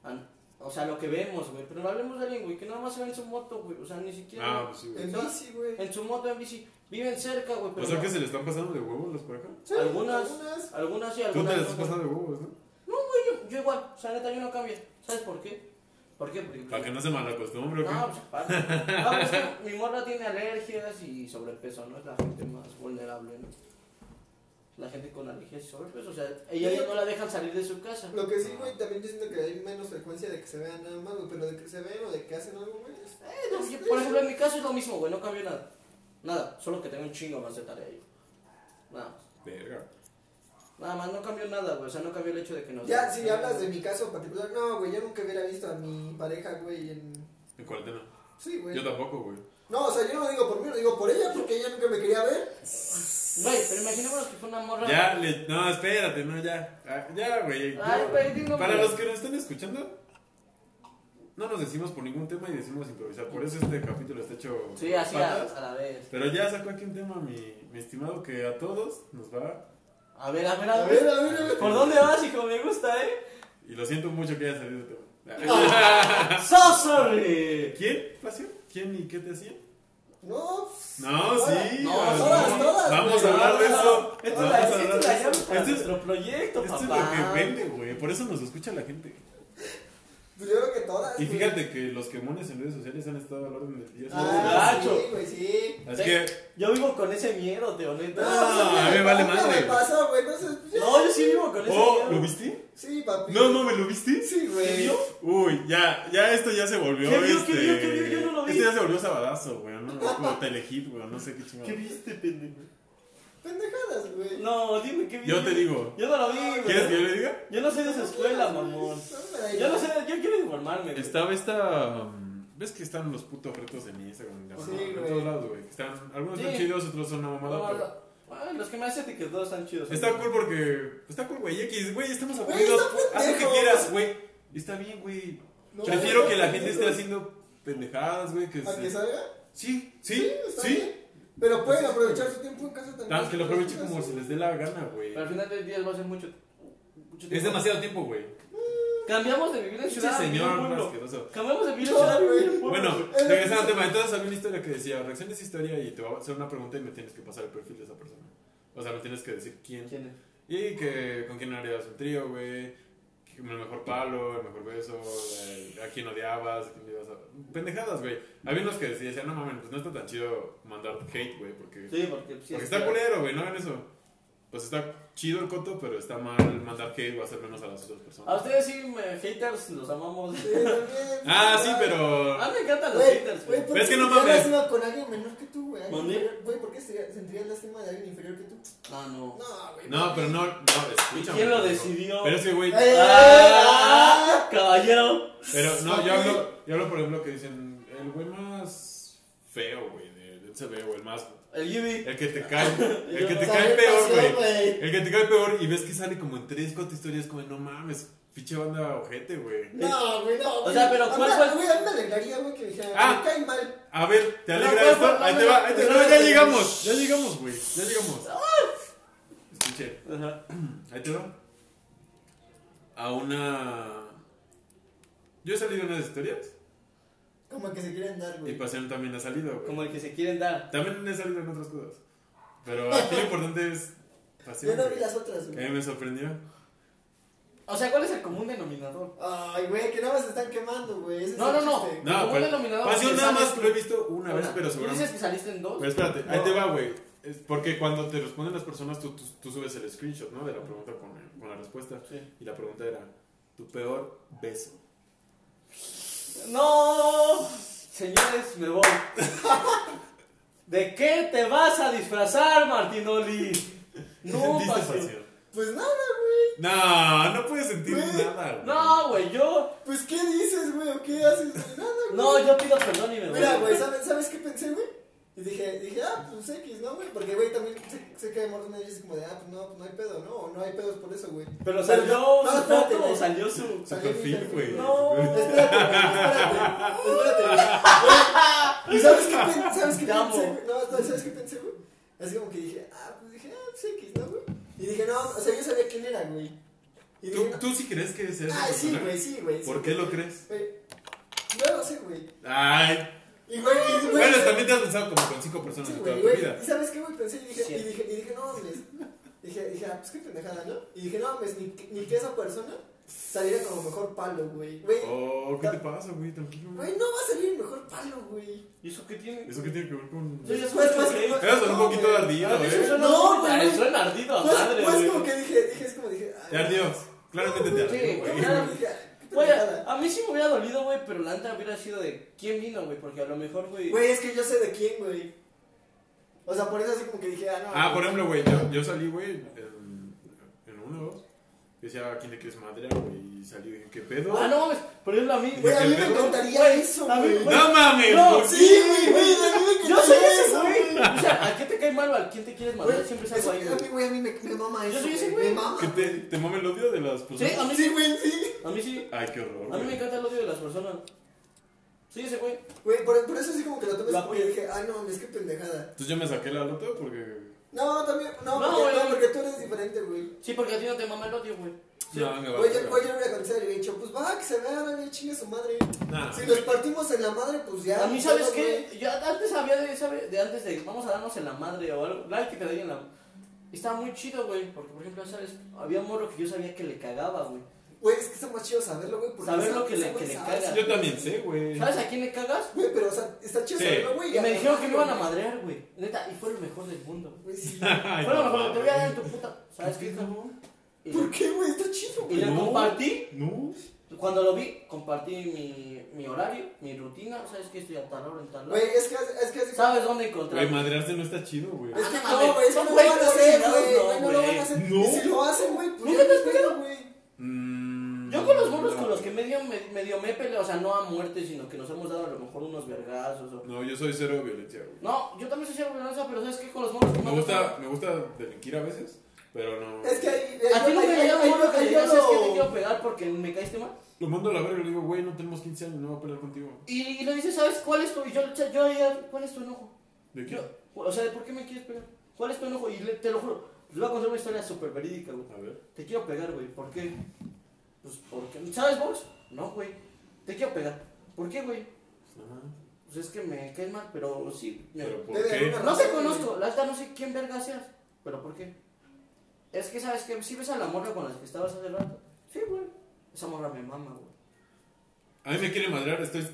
o sea, lo que vemos, güey, pero hablemos de alguien, güey, que nada más se ve en su moto, güey, o sea, ni siquiera, Ah, pues sí, güey. En bici, güey. en su moto, en bici, viven cerca, güey, pero O sea que se le están pasando de huevos las parejas. Sí, algunas sí, Tú algunas te no, las estás güey. pasando de huevos, ¿no? No, güey, yo igual, o sea, neta, yo no cambio, ¿sabes por qué? ¿Por qué? Porque, Para que no se malacostumbre, ¿o qué? no, pues aparte, no, pues, es que mi morra tiene alergias y sobrepeso, ¿no? Es la gente más vulnerable, ¿no? La gente con alergias y sobrepeso, o sea, ella no la dejan salir de su casa. Lo que sí, güey, también yo siento que hay menos frecuencia de que se vean nada más, güey, pero de que se ven o de que hacen algo, güey. Por ejemplo, en mi caso es lo mismo, güey, no cambió nada. Nada, solo que tengo un chingo más de tarea ahí. Nada más. Verga. Nada más, no cambió nada, güey. O sea, no cambió el hecho de que nos. Ya, si hablas de mi caso en particular, no, güey, yo nunca hubiera visto a mi pareja, güey, en... En cuarentena. Sí, güey. Yo tampoco, güey. No, o sea, yo no lo digo por mí, lo digo por ella, porque ella nunca me quería ver. Güey, pero imaginémonos que fue una morra. Ya, no, espérate, no, ya. Ah, ya, güey. Ay, güey, digo, Para güey. los que nos están escuchando, no nos decimos por ningún tema y decimos improvisar. Por eso este capítulo está hecho. Sí, así patas. a la vez. Pero ya sacó aquí un tema, mi estimado, que a todos nos va. A ver, a ver, A a ver, ver. a ver, a ver. ¿Por dónde vas, hijo? Me gusta, Y lo siento mucho que haya salido el tema. ¡So sorry! ¿Quién, Facio? ¿Quién y qué te hacía? No, No, sí. No, todas, Vamos güey. a hablar de eso. Esto Vamos a es hablar la de llave eso. para Esto es, nuestro proyecto, esto es papá. lo que vende, güey. Por eso nos escucha la gente. pues yo creo que todas. Y güey. fíjate que los quemones en redes sociales han estado al orden del día. Ah, Gacho. sí, güey, sí. Así que, Yo vivo con ese miedo, tío, neta. a mí me vale madre. Me pasó, güey, entonces. pues, ya. No, yo sí vivo con ese oh, miedo. ¿lo viste? Sí, papi. No, no, ¿me lo viste? Sí, güey. Uy, ya esto ya se volvió. ¿Qué vio? ¿Qué vio? ¿Qué vio? Yo no lo vi. Esto ya se volvió sabadazo, güey. ¿No? Como telehit, güey. No sé qué chingado. ¿Qué viste, pendejo? Pendejadas, güey. No, dime, ¿qué viste? Yo te digo. Yo no lo vi, güey. ¿Quieres que yo le diga? Yo no soy de esa escuela, mamón. Yo no sé, yo quiero informarme. güey. Estaba esta. ¿Ves que están los putos retos en Instagram? Sí, en güey. todos lados, güey. Están, algunos Sí. están chidos, otros son una mamada. No, pero bueno, los que me hacen etiquetados están chidos. está cool porque. Está cool, güey. X, güey, estamos Güey, aburridos. está Haz lo que pendejo. quieras, güey. Está bien, güey. No, Prefiero no, que la no, gente no, esté no. haciendo pendejadas, güey. ¿A que salga? Sí, sí, está sí. bien. Pero pueden aprovechar su tiempo en casa también. Que lo aproveche como se les dé la gana, güey. Pero al final del día va a ser mucho tiempo. Es demasiado tiempo, güey. Cambiamos de vivir en Este ciudad a vivir en señor pueblo. asqueroso. Cambiamos de vivir en ciudad a vivir en pueblo. Bueno, Es- regresando al tema. Entonces había una historia que decía: reacciona esa historia y te va a hacer una pregunta y me tienes que pasar el perfil de esa persona. O sea, me tienes que decir quién. ¿Quién es? Y que con quién harías un trío, güey. el mejor palo, el mejor beso, a quién odiabas, a quién ibas a... Pendejadas, güey. Había unos que decían, no mames, pues no está tan chido mandar hate, güey, porque... Sí, porque está culero, güey, no hagan eso. Pues está chido el coto, pero está mal mandar hate o hacer menos a las otras personas. A ustedes sí, haters, los amamos. Sí, también, sí, pero... A mí me encantan los haters, güey. Pero es que no mames. mames. Lástima con alguien menor que tú, güey. ¿Mande? Güey, ¿por qué sentirías lástima de alguien inferior que tú? Ah, no. No, güey. No, pero no, ¿Y escúchame. quién lo decidió? Pero es que, güey... Caballero. Pero no, yo hablo por ejemplo que dicen, el güey más feo, güey, del CB, o el más... El Gibi. El que te cae peor, güey. El que te cae peor y ves que sale como en 3, 4 historias como, no mames, pinche banda ojete, güey. No, güey, no. O sea, pero ¿cuál fue? Güey, a mí me alegraría, güey, que dijera, me cae mal. A ver, ¿te alegra ¿cuál esto? fue? Ahí te va, no, ya llegamos, güey, ya llegamos. Escuché, Ajá. ahí te va. A una... Yo he salido en unas historias. Como que se quieren dar, Y güey. Pasión también ha salido, güey. Como el que se quieren dar. También he salido en otras cosas. Pero aquí lo importante es Pasión. Yo no vi güey. las otras, Que a güey. mí me sorprendió. O sea, ¿cuál es el común denominador? Ay, güey, que nada más se están quemando, güey. Ese es No, el no, no. chiste. No, común pero denominador. Pasión que nada sabes más que- lo he visto una vez, pero ¿Tú dices seguramente. que saliste en 2? Pero espérate, ahí No. te va, güey. Es porque cuando te responden las personas, tú subes el screenshot, ¿no? De la pregunta con la respuesta. Sí. Y la pregunta era, tu peor beso. No, señores, me voy. ¿De qué te vas a disfrazar, Martinoli? ¿Qué No, sentiste, Pasión. Pasión? Pues nada, güey. No puedes sentir Güey. nada, güey. No, güey, yo. Pues, ¿qué dices, güey? ¿O qué haces? Güey, nada, güey. No, yo pido perdón y me voy. Mira, güey, ¿sabes qué pensé, güey? Y dije, pues X, ¿no, güey? Porque, güey, también sé que hay morros y es como de, pues no hay pedo, ¿no? O no hay pedos por eso, güey. Pero salió No, su espérate, foto, güey. salió su. Su Salió mi perfil, perfil, güey. No. Espérate, güey. ¿Y sabes qué pensé, Te amo. güey? No, ¿sabes qué pensé, güey? Así como que dije, pues X, ¿no, güey? Y dije, no, o sea, yo sabía quién era, güey. Y dije, no. ¿Tú sí crees que es ese Ay, sí, personaje? güey, sí, güey. ¿Por sí, qué güey. lo crees? Güey, yo lo sé, güey. Ay. Y, güey, Bueno, también te has pensado como con 5 personas sí, en toda güey, tu güey. vida. ¿Y sabes qué, güey? Pensé y dije, Sí. y dije, no mames. Dije, pues qué pendejada, ¿no? Y dije, no mames, ni que esa persona saliera como mejor palo, güey. Güey, Oh, ¿qué te pasa, güey? Tranquilo. güey, no va a salir el mejor palo, güey. ¿Y eso qué tiene? ¿Eso qué tiene que ver con...? Yo ya Pues, escucho pues, que- pues, Eras un no, poquito güey. ardido, A mí ¿eh? suena No, muy- güey. suena ardido a Pues, madre, pues güey. como que dije, es como dije, Te ardió. Claramente te Sí, ardió, güey. claro. Dije, qué Güey, pendejada. a mí sí me hubiera dolido, güey, pero la neta hubiera sido de quién vino, güey, porque a lo mejor, güey. Güey, es que yo sé de quién, güey. O sea, por eso así como que dije, no. Ah, por ejemplo, güey, yo salí, güey, en uno o dos. Decía, ¿a quién te quieres madrear, güey? Y salí, ¿qué pedo? Ah, no, mames, por ejemplo, a mí. Güey, a mí me ¿Qué pedo? encantaría Güey, eso, a mí, güey. güey. ¡No mames! No, ¿por qué? Sí, güey, a mí me Yo soy encantaría ese, eso, güey. O sea, ¿a qué te cae mal o a quién te quieres mandar? Güey, Siempre es eso, algo ahí, a mí, güey. güey, a mí me mama eso. soy ese, Me güey. mama. ¿Que te mame el odio de las Sí, personas? a mí Sí, sí. güey, sí. A mí sí. Ay, qué horror, A mí güey. me encanta el odio de las personas. Sí, ese güey. Güey, por eso así como que lo tomé La así porque apoyo. dije, no, es que pendejada. Entonces yo me saqué la loto porque... No, también, No, porque, güey. porque tú eres diferente, güey. Sí, porque a ti no te mama el odio, güey. Sí. No, me va Güey, yo le hubiera contestado y le hubiera dicho, pues va, que se vea, güey, chingue su madre. Nah. Si nos partimos en la madre, pues ya. A mí, ¿sabes todo, qué? güey. Yo antes había de antes de vamos a darnos en la madre o algo, like que te den en la. Estaba muy chido, güey, porque por ejemplo, ¿sabes? Había un morro que yo sabía que le cagaba, güey. Güey, es que está más chido saberlo, güey. porque Saber esa- lo que esa le- güey que le sabe, caga. Yo también sé, güey. ¿Sabes a quién le cagas? Güey, pero o sea, está chido Sí. saberlo, güey. Y me dijeron que me iban a madre. madrear, güey. Neta, y fue lo mejor del mundo. Güey, sí. Ay, Fue lo no mejor, te voy a dar en mames. tu puta. ¿Sabes qué? Y ¿Por qué, güey? Está chido, y güey. le No. compartí. No. Cuando lo vi, compartí mi horario, mi rutina. ¿Sabes qué? Estoy a tal hora, en tal hora. Güey, es que así. ¿Sabes dónde Güey, encontrarme? madrearse no está chido, güey. Es que Ah, no no, güey, es que mames, no lo güey, van a hacer, no, güey. no, Güey, no lo van güey. a hacer. No. Y si lo hacen, güey, pues ¿Nunca ya te has no peleado? güey. Yo con los morros con los que medio me peleo, o sea, no a muerte, sino que nos hemos dado a lo mejor unos vergazos. O... No, yo soy cero violencia, güey. No, yo también soy cero violencia, pero ¿sabes qué? Con los morros que Me gusta delinquir a veces, pero no... Es que ahí. ¿A ti no me llega un morro que le digas, yo ¿sabes qué? Te quiero pegar porque me caíste mal. Lo mando a la verga y le digo, güey, no tenemos 15 años, no voy a pelear contigo. Y le dices, ¿sabes cuál es tu? Y yo ya, ¿cuál es tu enojo? ¿De qué? O sea, ¿por qué me quieres pegar? ¿Cuál es tu enojo? Y te lo juro, les voy a contar una historia súper verídica, güey. A ver. Te quiero pegar, güey. ¿Por qué? Pues porque. ¿Sabes vos? No, güey. Te quiero pegar. ¿Por qué, güey? Ajá. Pues es que me caes mal, pero sí. ¿Pero por Debe qué? haber una- No te conozco, la verdad no sé quién verga seas. ¿Pero por qué? Es que, ¿sabes qué? ¿Sí ves a la morra con la que estabas hace rato? Sí, güey. Esa morra me mama, güey. A mí me quiere madrear, estoy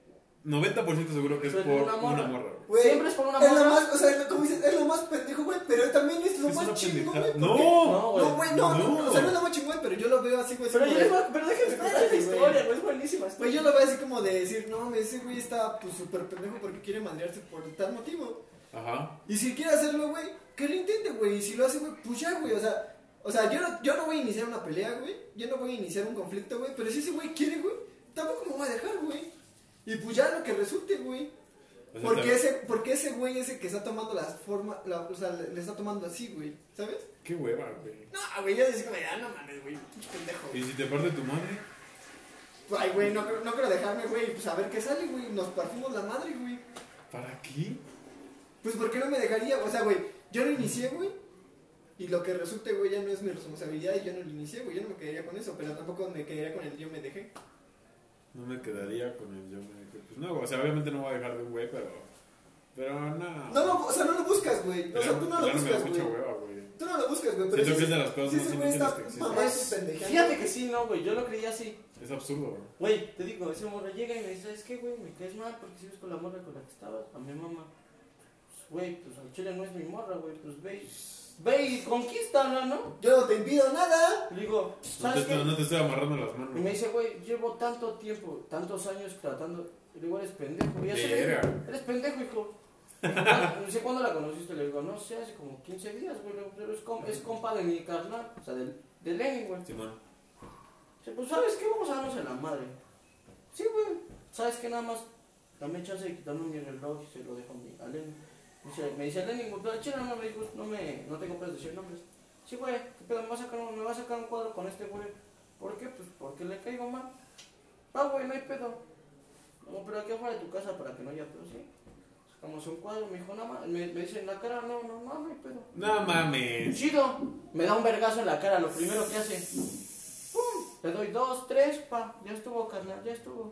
90% seguro que es por una morra. Güey, siempre es por una morra. morra. Es lo más, o sea, como dices, es lo más pendejo, güey, pero también es lo más chingón, güey. No, güey, no. O sea, no es lo más chingón, pero yo lo veo así, güey. Pero déjame esperar la historia, güey, es buenísima. Pues yo lo veo así como de decir, no, ese güey está pues súper pendejo porque quiere madrearse por tal motivo. Ajá. Y si quiere hacerlo, güey, que lo intente, güey. Y si lo hace, güey, pues ya, güey. O sea, yo no voy a iniciar una pelea, güey. Yo no voy a iniciar un conflicto, güey. Pero si ese güey quiere, güey, tampoco me voy a dejar, güey. Y pues ya lo que resulte, güey. Porque ese güey es el que está tomando las formas, o sea, le está tomando así, güey, ¿sabes? Qué hueva, güey. No, güey, yo decía, no mames, güey, pinche pendejo. ¿Y si te parte tu madre? Ay, güey, no quiero dejarme, güey, pues a ver qué sale, güey, nos partimos la madre, güey. ¿Para qué? Pues porque no me dejaría, o sea, güey, yo lo inicié, güey, y lo que resulte, güey, ya no es mi responsabilidad y yo no lo inicié, güey, yo no me quedaría con eso, pero tampoco me quedaría con el yo me dejé. No me quedaría con el yo me dejé. Pues no, o sea, obviamente no voy a dejar de un güey, pero no. No, o sea, no lo buscas, güey. O sea, tú no lo buscas, güey. Tú no lo buscas, güey. Pero siento que es de las cosas más inútiles que existen. Fíjate que sí, no, güey, yo lo creía así. Es absurdo, güey. Güey, te digo, ese morro llega y me dice, ¿sabes qué, güey? Me caes mal porque sigues con la morra con la que estabas. A mi mamá. Güey, pues al chile no es mi morra, güey, pues ve y conquístala, ¿no? Yo no te impido nada. Le digo, ¿sabes qué? No te estoy amarrando las manos. Y me dice, güey, llevo tanto tiempo, tantos años tratando. Le digo, eres pendejo. Y así eres pendejo, hijo. No sé cuándo la conociste. Le digo, no sé, hace como 15 días, güey. Pero es compa de mi carnal, o sea, de Lenin, güey. Simón. Dice, pues, ¿sabes qué? Vamos a darnos en la madre. Sí, güey. ¿Sabes qué? Nada más dame chance de quitarme mi reloj y se lo dejo a Lenin. Me dice Lenin, pero chile, no me dijo, no te compres decir nombres. Sí, güey, pero me va a sacar un cuadro con este güey. ¿Por qué? Pues porque le caigo mal. Ah, güey, no hay pedo. No, pero aquí afuera de tu casa para que no haya pedo, ¿sí? Sacamos un cuadro, me dijo, nada más, me dice en la cara, no hay pedo. No mames. Chido, me da un vergazo en la cara, lo primero que hace. ¡Pum! Le doy 2, 3, ya estuvo, carnal, ya estuvo.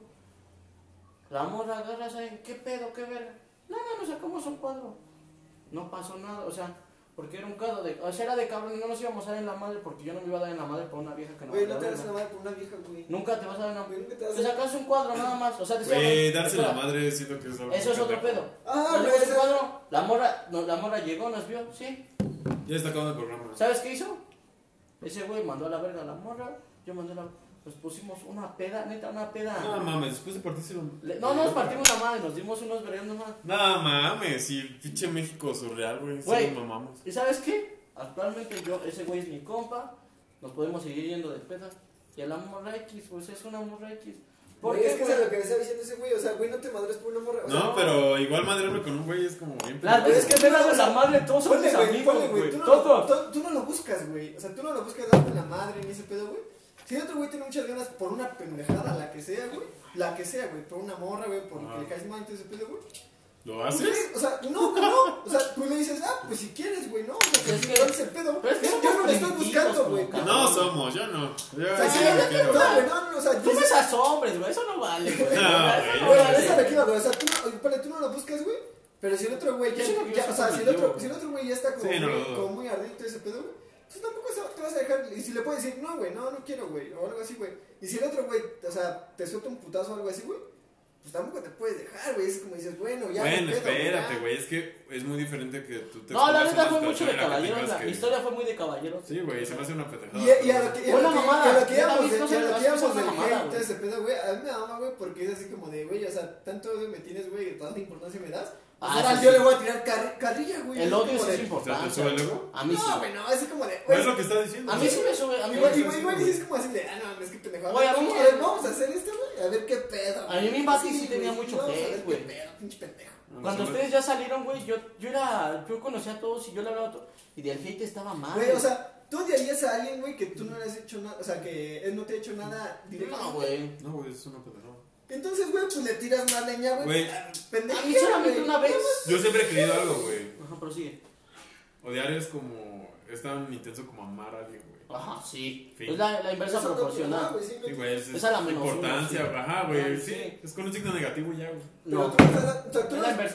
La morra agarra, ¿saben qué pedo, qué verga? No, nos sacamos un cuadro. No pasó nada, o sea, porque era un caso de... O sea, era de cabrón y no nos íbamos a dar en la madre porque yo no me iba a dar en la madre por una vieja que no... Güey, no te das en la madre por una vieja, güey. Nunca te vas a dar en la madre. Nunca te vas a Te sacas un cuadro nada más, o sea, te güey, darse la madre siento que es algo... Eso es otro pedo. Güey, ese cuadro, la morra llegó, nos vio, sí. Ya está acabando el programa. ¿Sabes qué hizo? Ese güey mandó a la verga a la morra, yo mandé a la... Nos pusimos una peda, neta, una peda. No mames, después de partirse no nos partimos la madre, nos dimos unos vergüenzas más. No mames, y pinche México surreal, güey. Sí, mamamos. ¿Y sabes qué? Actualmente ese güey es mi compa, nos podemos seguir yendo de peda. Y a la morra X, pues es una morra X. Porque es que es lo que me está diciendo ese güey, o sea, güey, no te madres por una morra. O sea, no, pero igual madrearme con un güey es como bien. Claro, es que pega la madre, todos somos amigos, güey. Tú no lo buscas, güey. O sea, tú no lo buscas darte la madre ni ese pedo, güey. Si otro güey tiene muchas ganas por una pendejada, la que sea, güey, por una morra, güey, por que le caes mal y todo ese pedo, güey. ¿Lo haces? O sea, no, o sea, tú le dices, pues si quieres, güey, ¿no? O sea, que no es el pedo. Pero es que yo no lo estoy buscando, güey. No somos, yo no. O sea, tú ves a hombres, güey, eso no vale, güey. Esa me queda, güey, o sea, tú no lo buscas, güey. Pero si el otro güey ya, o sea, si el otro güey ya está como muy ardito ese pedo, güey. Pues tampoco te vas a dejar, y si le puedes decir, no, güey, no quiero, güey, o algo así, güey. Y si el otro güey, o sea, te suelta un putazo o algo así, güey, pues tampoco te puedes dejar, güey. Es como dices, bueno, ya. Bueno, espérate, güey, es que es muy diferente que tú te... No, la neta fue mucho de caballeros, la historia fue muy de caballeros. Sí, güey, se me hace una pendejada. Y a lo que íbamos del hate, todo ese pedo, güey, a mí me ama, güey, porque es así como de, güey, o sea, tanto odio me tienes, güey, tanta importancia me das. Ahora yo le voy a tirar carrilla, güey. El odio sí es importante. ¿Te sube el ego? A mí sí. No, güey, no, es como de. No es lo que está diciendo. A mí sí me sube. Igual es como así de, no, es que pendejo. Güey, vamos a hacer esto, güey, a ver qué pedo. A mí mi Bati sí tenía mucho hate, güey. Pinche pendejo. Cuando ustedes ya salieron, güey, yo conocía a todos y yo le hablaba a todos. Y del hate estaba mal. Güey, o sea, tú odiarías a alguien, güey, que tú no le has hecho nada, o sea, que él no te ha hecho nada directo. No, güey. No, güey, es una pendejada. Entonces, güey, pues le tiras más leña, güey. Pendejo. A mí solamente una vez. Yo siempre he querido algo, güey. Ajá, prosigue. Odiar es como. Es tan intenso como amar a alguien, güey. Ajá, sí. Fin. Es la inversa proporcional. Sí, güey, es a la menos importancia. Uno, sí. Ajá, güey, sí. Es con un signo negativo ya, güey. No, es la inversa.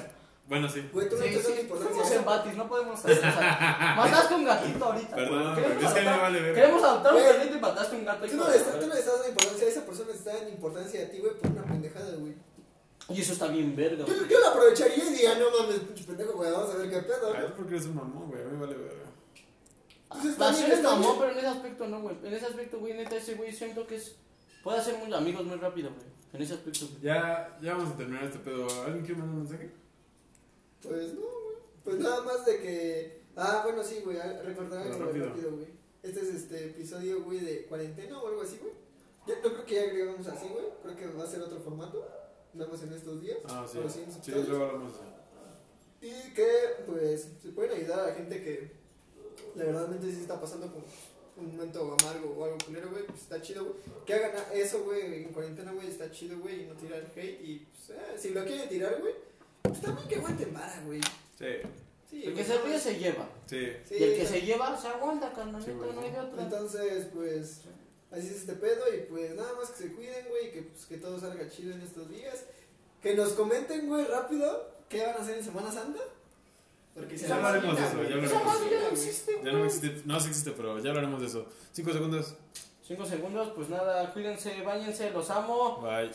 Bueno, sí. Güey, tú no te das importancia. Estamos en Batis, no podemos mataste un gatito ahorita. Perdón, es que a mí me vale ver. Queremos adoptar un perrito y mataste un gato. Tú no le estás dando importancia a esa persona, te está dando importancia a ti, güey, por una pendejada, güey. Y eso está bien verga, güey. Yo la aprovecharía y diría, no mames, pinche pendejo, güey, vamos a ver qué pedo. Ay, es porque eres un mamón, güey, a mí me vale ver. Eres mamón, pero en ese aspecto no, güey. En ese aspecto, güey, neta, ese güey siento que es... Puede hacer muy amigos muy rápido, güey. En ese aspecto, güey. Ya vamos a terminar este pedo. ¿Alguien quiere mandar un mensaje? Pues no, güey. Pues nada más de que... bueno, sí, güey, recordar algo rápido, güey. Este es episodio, güey, de cuarentena o algo así, güey. Yo creo que ya agregamos así, güey. Creo que va a ser otro formato. Nada en estos días. Sí. Sí, luego hablamos. Y que, pues, se pueden ayudar a la gente que la verdadmente sí está pasando con un momento amargo o algo culero, güey. Pues está chido, güey. Que hagan eso, güey, en cuarentena, güey, está chido, güey. Y no tirar hate. Y, pues, si lo quieren tirar, güey, pues también que aguanten vara, güey. Sí. El que se ríe se lleva. Sí. Y el que se lleva se aguanta, carnalito, no hay de otra. Entonces, pues, así es este pedo. Y pues nada más que se cuiden, güey. Que, pues, que todo salga chido en estos días. Que nos comenten, güey, rápido qué van a hacer en Semana Santa. Porque ya hablaremos de eso, ya no existe, ya no existe, no existe, pero ya hablaremos de eso. 5 segundos. 5 segundos, pues nada, cuídense, báñense, los amo. Bye.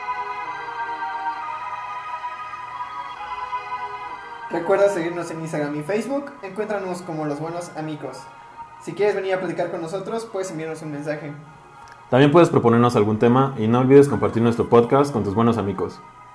Recuerda seguirnos en Instagram y Facebook. Encuéntranos como Los Buenos Amigos. Si quieres venir a platicar con nosotros, puedes enviarnos un mensaje. También puedes proponernos algún tema y no olvides compartir nuestro podcast con tus buenos amigos.